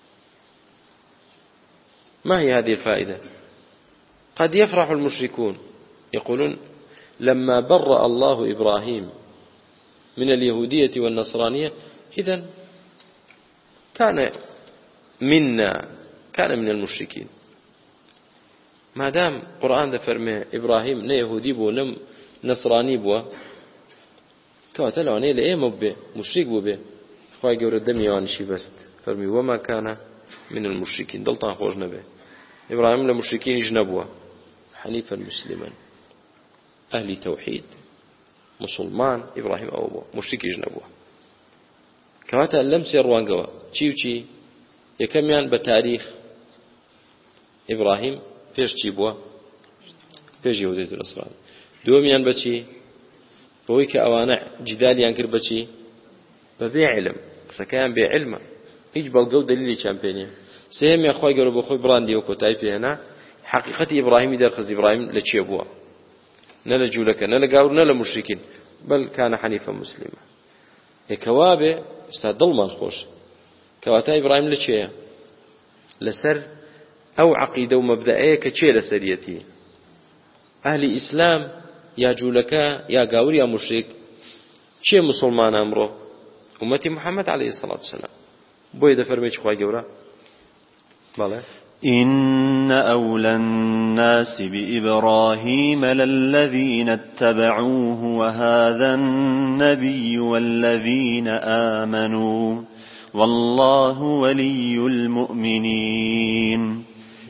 ما هي هذه الفائدة؟ قد يفرح المشركون يقولون لما برأ الله إبراهيم من اليهودية والنصرانية إذن كان منا كان من المشركين. ما دام قرآن ده فرمي إبراهيم نه يهودي بو نم نصراني بو كواتلو أنه لأيه مبه مشرك بو به خواهي قول الدم يوانشي بست فرمي وما كان من المشركين دلطان خوش نبه إبراهيم لمشركين يجنبوا حنيفا مسلما أهل توحيد مسلمان إبراهيم أو بو مشرك يجنبوا كواتا اللمس يروان قوا چي يكميان بتاريخ إبراهيم فيش چي بوا فيش يهودية الأسران دوميان بچي بويك أوانا جداليان كر بچي ببيع علم سكيان بيع علم هيج بلقو دليلي چامبينيا سيهم يا أخوي قالوا بأخوي براندي وكوتاي في هنا حقيقة إبراهيم إذا خذ إبراهيم لچي بوا نلا جولك نلا قاور نلا مشركين بل كان حنيفا مسلما كوابه استاد ضلمان خوش كواتا إبراهيم لچي لسر أو عقيدة ومبدأية كچي لسريتي أهل إسلام يا جولكا يا قاور يا مشرك چي مسلمان أمره أمتي محمد عليه الصلاة والسلام بويدا فرميش خواهي قورا بله إن أولى الناس بإبراهيم للذين اتبعوه وهذا النبي والذين آمنوا والله ولي المؤمنين.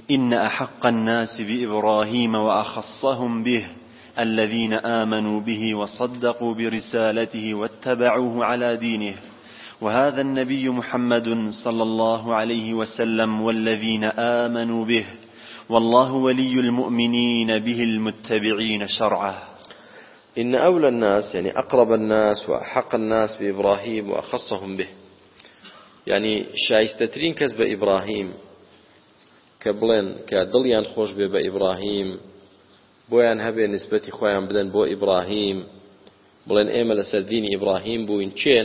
إن أحق الناس بإبراهيم وأخصهم به الذين آمنوا به وصدقوا برسالته واتبعوه على دينه، وهذا النبي محمد صلى الله عليه وسلم والذين آمنوا به، والله ولي المؤمنين به المتبعين شرعه. إن أولى الناس يعني أقرب الناس وأحق الناس بإبراهيم وأخصهم به، يعني شايستترين كسب إبراهيم كبلن كدليان خوش بإبراهيم بویان هەبێ نسبەتی خۆیان بدەن بۆ ئیبراهیم بڵێن ئێمە لەسەر دینی ئیبراهیم بووین چێن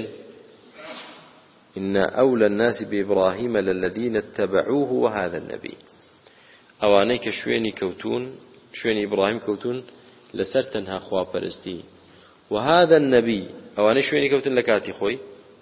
إن أولى الناس بإبراهيم للذين اتبعوه وهذا النبي ئەوانەی کە شوێنی کەوتون شوێنی ئیبراهیم کەوتون لەسەر تەنها خواپەرستی وهذا النبي ئەوانەی شوێنی کەوتن لە کاتی خۆی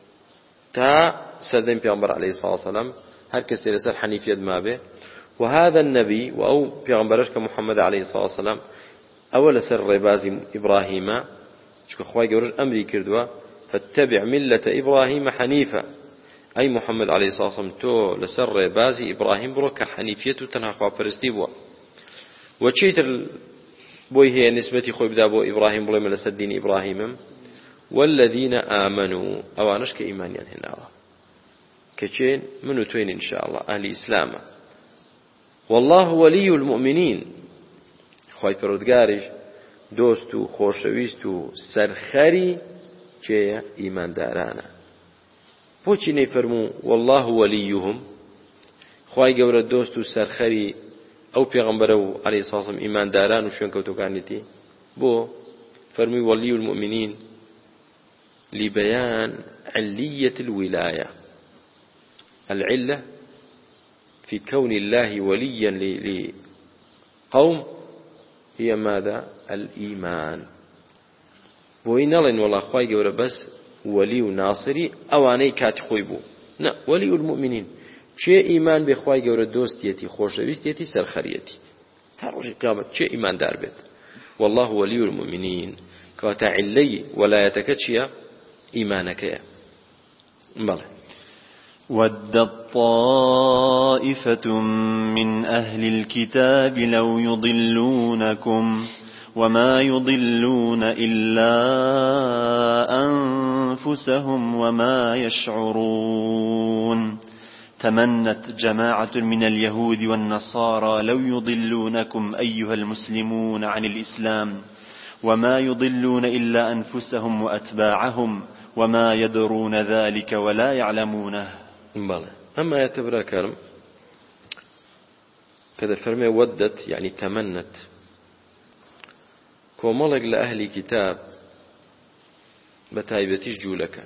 تا سەردەمی پێغەمبەر عەلەیهی سڵاو وسەلام هەر کەسێ لەسەر حەنیفیەت مابێ وهذا النبي وأو پیغمبرش كمحمد عليه الصلاة والسلام أول سر ربازي إبراهيم شكو خواهي قورج أمري كردوا فاتبع ملة إبراهيم حنيفا أي محمد عليه الصلاة والسلام تو لسر ربازي إبراهيم بروك حنيفيته تنها خواه فرستي بوا وچيت بوي هي نسبتي خوي بدا بو إبراهيم بلوي من لسر دين إبراهيم والذين آمنوا أوانش كإيمانيان هنا كچين منو توين إن شاء الله أهل إسلام والله ولي المؤمنين خوای پروردگارش دوست و خۆشەویست و سەرخەری چێیە ئیماندارانە بۆچی نەیفەرموو والله وليهم خوای گەورە دۆست و سەرخەری ئەو پێغەمبەرە و عەلەیهی سڵاو وسەلام ئیمانداران و شوێنکەوتوەکانیەتی بۆ فەرمووی ولي المؤمنين لبيان علية الولاية العلة في كون الله وليا لقوم هي ماذا؟ الإيمان بوينالين والله خواهي قولة بس ولي وناصري أواني كاتخويبو لا ولي المؤمنين شيء إيمان بخواهي قولة دوستيتي خوشويستيتي سرخريتي تروجي قيامة شيء إيمان دار بيت والله ولي المؤمنين كواتا علي ولا يتكتشي إيمانك يا بله ودت طائفة من أهل الكتاب لو يضلونكم وما يضلون إلا أنفسهم وما يشعرون تمنت جماعة من اليهود والنصارى لو يضلونكم أيها المسلمون عن الإسلام وما يضلون إلا أنفسهم وأتباعهم وما يدرون ذلك ولا يعلمونه. بله أما يتبرى كرم كذا فرمي ودت يعني تمنت كومالك لأهل كتاب بتايبتيش جولك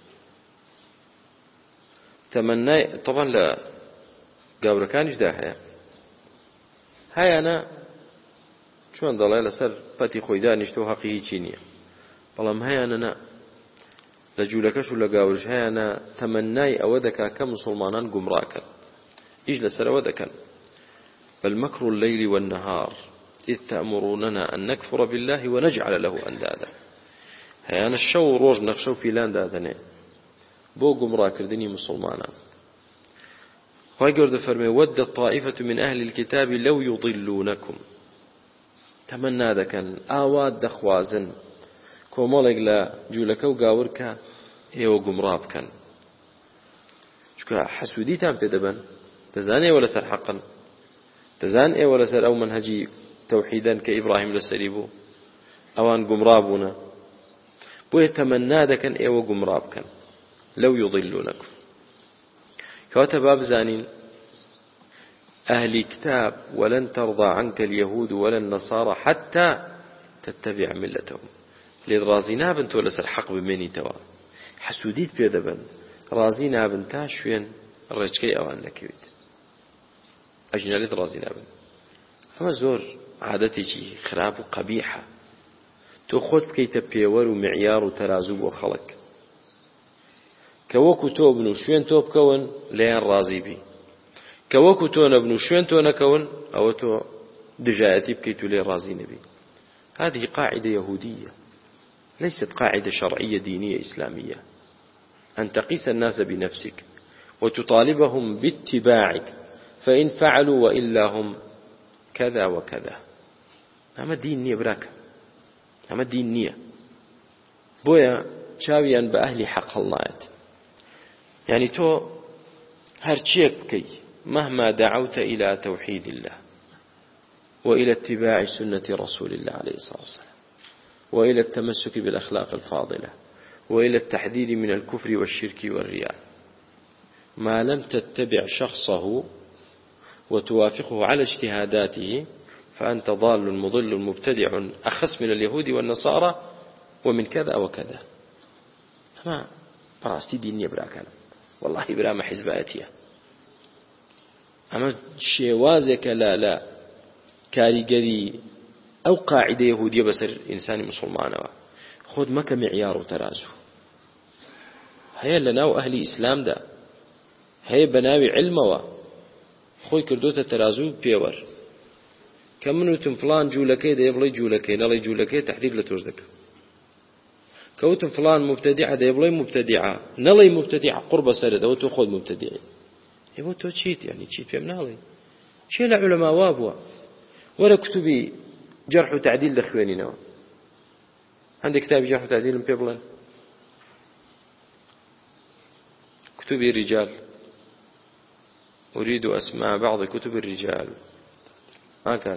تمنى طبعا لا قابل كانش داحيا هاي أنا شوان ضلالة سر باتي خويدانش تو حقيقي چينية بلام هاي أنا لە جوولەکەش و لە گاورش هەیەنە تەمەنای ئەوە دەکا کە مسلمانان گومڕاکەن ئیش لەسەر ئەوە دەکەن بل مكر الليل والنهار إذ تأمروننا أن نكفر بالله ونجعل له أندادا هەیەنە شەو و ڕۆژ نەخشە و پیلان دادەنێ بۆ گومڕاکردنی مسلمانان خوای گەورە دەفەرمێ ودت طائفة من أهل الكتاب لو يضلونكم تەمەنا دەکەن ئاوات دەخوازن کۆمەڵێک لە جوولەکە و گاورکە ئێوە گومڕا بکەن چونکە حەسوودیتان پێ دەبەن دەزان ئێوە لەسەر حەقن دەزان ئێوە لەسەر ئەو منهەجی تەوحیدەن کە ئیبراهیم لەسەری بوو ئەوان گومڕا بوونە بۆیە تەمەنا دەکەن ئێوە گومڕا بکەن لەو یوضیلونەکم کەواتە با بزانین ئەهلی کتاب ولن ترضى عنك اليهود ولا النصارى حتى تتبع ملتهم لێت ڕازی نابن تۆ لەسەر حەق بمێنیتەوە حەسوودیت پێ دەبن ڕازی نابن تا شوێن ڕێچکەی ئەوان نەکەویت ئەژینالیت ڕازی نابن ئەمە زۆر عادەتێکی خراپ و قەبیحە تۆ خۆت بکەیتە پێوەەر و معیار و تەرازوو بۆ خەڵک کە وەکو تۆ بن و شوێن تۆ بکەون لەیان ڕازی بی کە وەکو تۆ نەبن و شوێن تۆ نەکەون ئەوە تۆ دژایەتی بکەیت و لێ ڕازی نەبی هذه قاعدة يهودية ليست قاعدة شرعية دينية إسلامية أن تقيس الناس بنفسك وتطالبهم باتباعك فإن فعلوا وإلا هم كذا وكذا. ئەمە دین نییە براکە، ئەمە دین نییە. بۆیە چاویان بە ئەهلی حەق هەڵنایەت. یعنی تۆ هەرچیەک بکەی مهما دعوت إلى توحيد الله وإلى اتباع سنة رسول الله عليه الصلاة والسلام وإلى التمسك بالأخلاق الفاضلة وإلى التحذير من الكفر والشرك والرياء، ما لم تتبع شخصه وتوافقه على اجتهاداته فأنت ضال مضل مبتدع أخس من اليهود والنصارى ومن كذا وكذا. ما براستي دينية براكان والله برا ما حزباتية، أما شيوازك لا كاريجري أو قاعدة يهودية بسر إنسان مسلمان خود مك معيار وترازو. هيا لنا وأهل إسلام دا هيا بناوي علموا خوي كردوتا ترازو بيور كمنوتم فلان جولكي دا يبلي جولكي نلي جولكي تحذير لتوزدك، كوتم فلان مبتدعة دا يبلي مبتدعة نلي مبتدعة قرب سرد أو تأخذ مبتدعي يبو تو تشيت يعني تشيت في منالي شيء لعلماء وابوا ولا كتبي جرح وتعديل لخوانينا. عندك كتاب جرح وتعديل من بيبلن كتب الرجال، أريد أسماء بعض كتب الرجال هكذا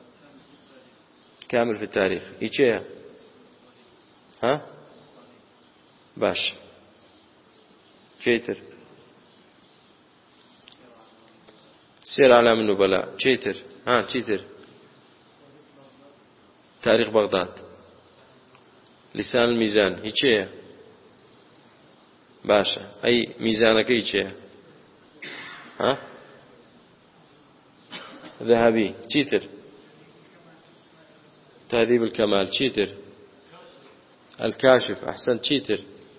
كامل في التاريخ إيشيا ها باش شيتر سير أعلام النبلاء شيتر ها شيتر تاريخ بغداد لسان الميزان إيشيا باشا أي ميزانك إيشيا ها ذهبي شيتر تهذيب الكمال شيتر الكاشف أحسن شيتر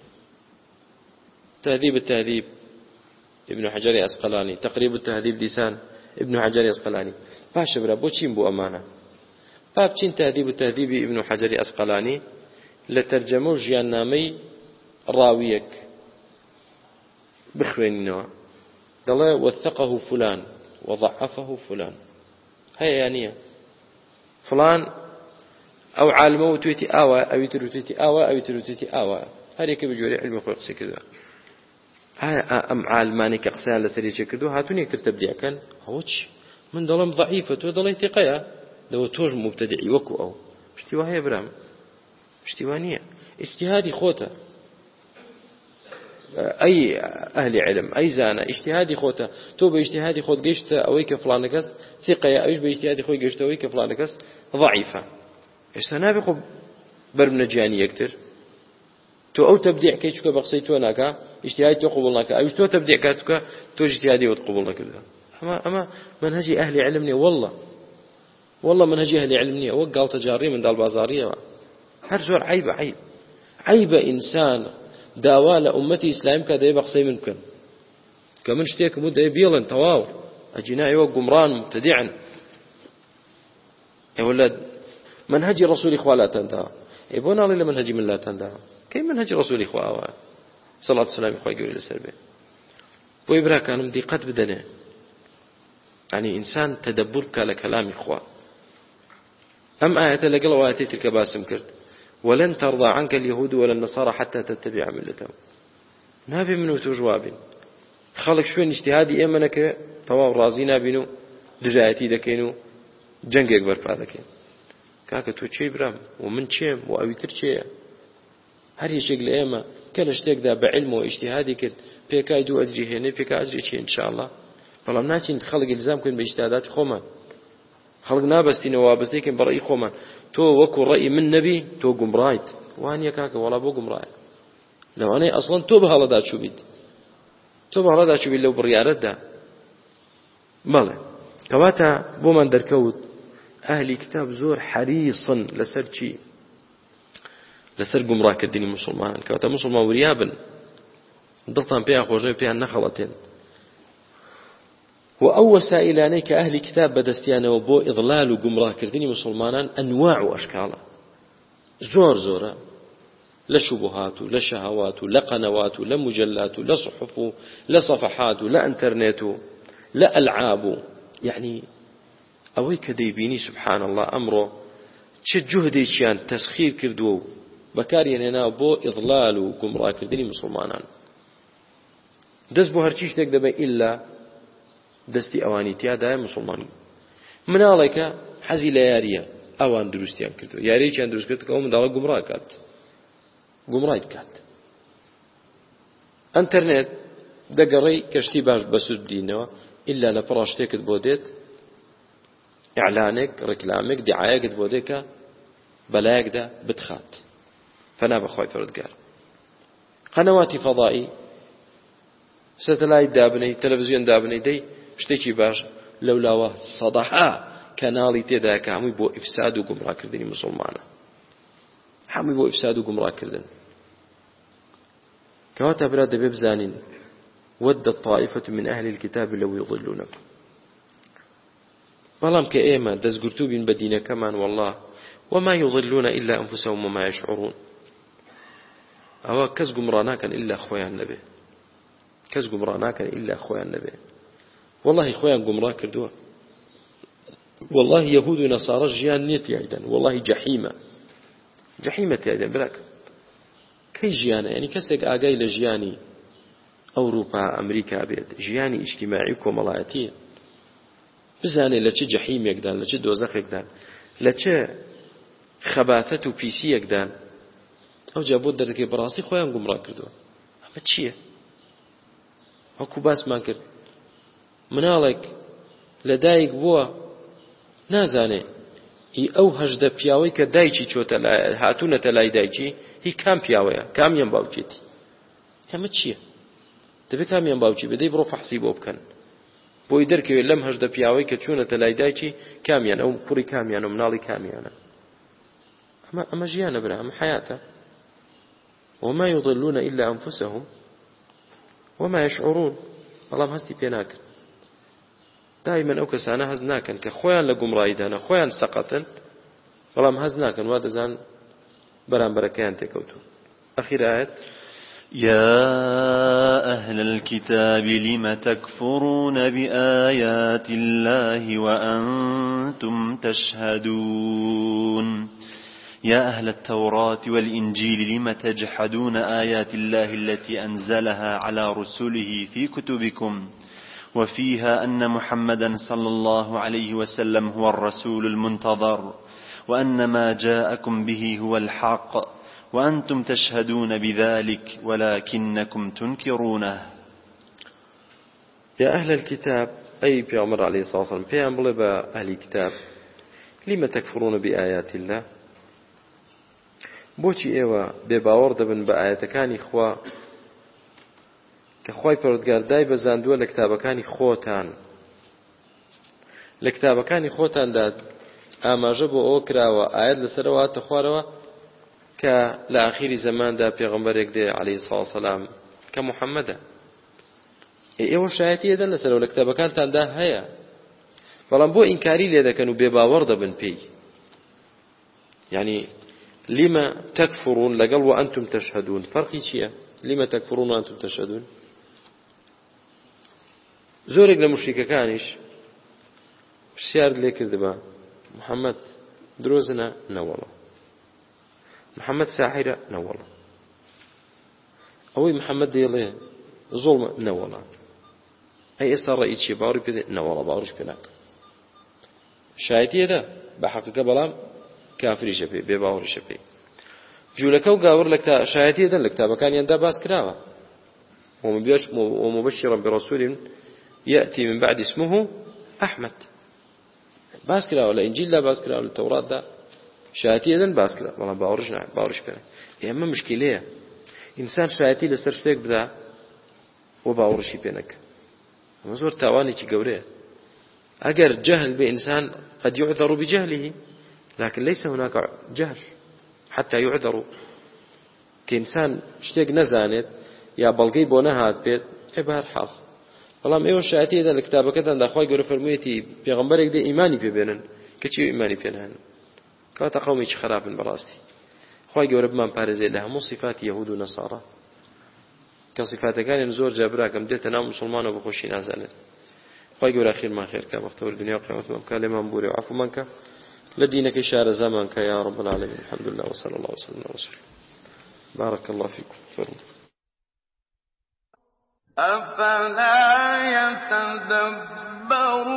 تهذيب التهذيب ابن حجر أسقلاني تقريب التهذيب لسان ابن حجر أسقلاني باشا برا بوشين بو أمانة بابتين تهذيب التهذيب ابن حجر أسقلاني لترجمه جيان نامي راويك بخوينينوا دلا وثقه فلان وضعفه فلان هيا يعني فلان أو عالمه وتويتي آوى أو يتروتيتي آوى أو يتروتيتي آوى هريك بجوري علم خلقسي كذا أم عالماني كقسان لسريتي كذا هاتوني يكتر تبديع كان هوتش من ظلم ضعيفة وظل ثقيا لو توج مبتدعي وكو أو اشتواه يا برام اشتوانية اجتهادي خوته أي أهل علم أي زانة اجتهادي خوته تو باجتهادي خود جشت أويك فلان كس ثقيا أيش باجتهادي خود جشت أويك فلان كس ضعيفة استنابق برمنجاني يكتر تو أو تبديع كيشك بقصيتو ناكا اجتهادي تقبل ناكا أيش تو تبديع كاتك تو اجتهادي وتقبل ناكا أما منهجي أهل علمني والله منهجي أهل علمني وقال تجاري من دال بازارية هرزور عيب إنسان داوال أمتي إسلام كده بقصي منكم كمن شتيك مدة يبيلن تواو أجنائي وقمران مبتدعا يا ولد منهج الرسول إخوة لا تنتهى يبون الله منهج من لا تنتهى كيف منهج الرسول إخوة صلى الله عليه وسلم إخوة يقول للسلبي ويبرا كانوا دقات بدنه يعني إنسان تدبرك لكلام إخوة أم آية لقل وآية تلك باسم كرت ولن ترضى عنك اليهود ولا النصارى حتى تتبع ملتهم نابي منه توجواب خلق شوين اجتهادي إيمانك طواب رازينا بينو دزايتي دكينو جنگ اكبر فادكين كاكا تو چي برام ومن چيم وأويتر چي هر يشيق لأيما كالشتيك دا بعلم واجتهادي كد بيكا يدو أزري هنا بيكا أزري چي إن شاء الله فلام ناچين خلق الزام كن باجتهادات خوما خلق نابستي نوابستي كن برأي خوما تو وكو رأي من نبي تو قمرايت وانيا كاكا ولا بو قمرايت لو أنا أصلا تو بهالدات شو بيد تو بهالدات شو بيد لو بريارت دا بله كواتا بو من دركوت أهل كتاب زور حريصا لسر شي لسر قمراك الدين مسلمان كواتا مسلمان وريابا ضغطا بيها خوجي بيها نخلتين وأو سائلاني كأهل كتاب بدستيانا وبو إضلال وقمراه كرديني مسلمانا أنواع وأشكالا زورا لا شبهات لا شهوات لا قنوات لا مجلات لا صحف لا صفحات لا انترنت لا ألعاب يعني أوي كديبيني سبحان الله أمره چه جهدێکیان تسخير کردو بەکاریان هێنا بۆ ئیضلال و گومڕاکردنی مسلمانان دەست بۆ هەرچی شتێک دەبێت ئیلا دەستی ئەوانی تیادایە مسلمانی مناڵێکە حەزی لە یاریە ئەوان دروستیان کردو یاریەکیان دروست کرد کە ئەو منداڵە گومڕای دکات ئەنتەرنێت دەگەڕێی کەشتی باش بەسوود بدینەوە ئیلا لە پڕا شتێکت بۆ دێت ئیعلانێک ڕێکلامێک دیعایەکت بۆ دێت کە بەلایەکدا بتخات فەنا بەخوای پەروەردگار قەنەواتی فەضائی سەتەلایت دابنەی تەلەڤیزیۆن دابنەی دەی شتێکی باش لەولاوە سەدەها کەناڵی تێدایە کە هەمووی بۆ ئیفساد و گومڕاکردنی مسلمانە هەمووی بۆ ئیفساد و گومڕاکردن کەواتە برا دەبێ بزانین ود الطائفة من أهل الكتاب لو يضلونكم بەڵام کە ئێمە دەستگرتوو بین بە دینەکەمان والله وما يضلون إلا أنفسهم وما يشعرون ئەوە کەس گومڕا ناکەن ئیلا خۆیان نەبێ کەس گومڕا ناکەن ئیلا خۆیان نەبێ والله خۆیان گومڕا کردووە والله يهود و نەسارە ژیان نییە تیایدان والله جەحیمە تیایدان براکە کەی ژیانە یعنی کەسێک ئاگای لە ژیانی ئەوروپا ئەمریکا بێت ژیانی ئیجتیماعی و کۆمەڵایەتیە بزانێ لە چه جەحیمێکدان لە چه دۆزەخێکدان لە چه خەباثەت و پیسیەکدان ئەو جا بۆ دەردەکەی بەڕاستی خۆیان گومڕا کردووە ئەمە چییە وەکو باسمان کرد مناڵێک لە دایک بووە نازانێ هی ئەو هەژدە پیاوەی کە دایکی چۆتە هاتوونەتە لای دایکی هی کام پیاوەیە کامیان باوکێتی ئەمە چییە دەبێت کامیان باوکی بدەی بڕۆ فەحسی بۆ بکەن بۆی دەرکەوێت لەم هەژدە پیاوەی کە چوونەتە لای دایکی کامیان ئەو کوڕی کامیانە و مناڵی کامیانە ئەمە ژیانە برا ئەمە حیاتە وما يضلون إلا أنفسهم وما يشعرون بەڵام هەستی پێ ناکەن دائما ئەو کەسانە هەز ناکەن کە خۆیان لە گومڕاییدانە خۆیان سەقەتن بەڵام هەز ناکەن وا دەزان بەرامبەرەکەیان تێکەوتووە ئەخیر ئاەت يا أهل الكتاب لم تكفرون بآيات الله وأنتم تشهدون يا أهل التوراة والإنجيل لم تجحدون آيات الله التي أنزلها على رسله في كتبكم وفيها أن محمدا صلى الله عليه وسلم هو الرسول المنتظر وأن ما جاءكم به هو الحق وأنتم تشهدون بذلك ولكنكم تنكرونه يا أهل الكتاب أي بيغمر عليه الصلاة والسلام بيغمر بأهل الكتاب لما تكفرون بآيات الله بۆچی ئێوە بێباوەڕ دەبن بە ئاەتەکانی خوا کە خوای پەروەردگار دای بەزاندووە لە کتابەکانی خۆتان لە کتابەکانی خۆتاندا ئاماژە بۆ ئەوە کراوە ئاەت لەسەرەوە هاتە خوارەوە کە لە ئاخیری زەماندا پێغەمبەرێک دێ عەلەیهی سڵاو وسەلام کە موحەممەدە ئێوە شایەتی ئێدەن لەسەرەوە لە کتابەکانتاندا هەیە بەڵام بۆ ئینکاری لێ دەکەن و بێباوەڕ دەبن پێی یعنی لما تكفرون لقل وأنتم تشهدون فرقي شيء لما تكفرون وأنتم تشهدون زورك لمشركة كانش برسيار ليك دبا محمد دروزنا نولا محمد ساحرة نولا أوي محمد ديالي ظلم نولا أي إصار رأيت شي باوري بيدي نولا باوريش بيناك شايتي هذا بحقيقة بلام كافری شپی بێ باوەڕی شپی جوولەکە و گاور لە شایەتی دەن لە کتابەکانیاندا باس کراوە ومبشرا برسول يأتي من بعد اسمه أحمد باس کراوە لە ئینجیلدا باس کراوە لە تەوراتدا شایەتی دەن باس کراوە بەڵام باوەڕیش پێ ئێمە مشکلەیە ئینسان شایەتی لەسەر شتێک بدا و باوەڕیشی پێ نەکە ئەمە زۆر تاوانێکی گەورەیە ئەگەر جهل بإنسان قد يعذر بجهله لكن ليس هناك جهل حتى يعذروا كإنسان شتيق نزانت يا بلغي بونهات بيت بهر حال بەڵام ئێوە شایەتی دەن لە کتابەکەتاندا خوای گەورە فەرموویەتی پێغەمبەرێک دێ ئیمانی پێ بێنن کەچی ئیمانی پێ نهێنن کەواتە قەومێکی خراپن بەڕاستی خوای گەورە بمان پارێزێت لە هەموو صفاتی یەهود و نەسارا کە صفاتەکانیان زۆر جا براکەم دێتە ناو موسڵمانەوە بەخۆشی نازانێت خی گەورە ئاخیرمان خێرکە بەختەوەری دنیا و قیامەتمان بکە لێمان بورێ و عەفومان کە لە دینەکەی شارەزامان کە یا رب العالمین الحمد لله وصلى الله وسلم وسلم بارك الله فيكم فرموا أفلا يتدبرون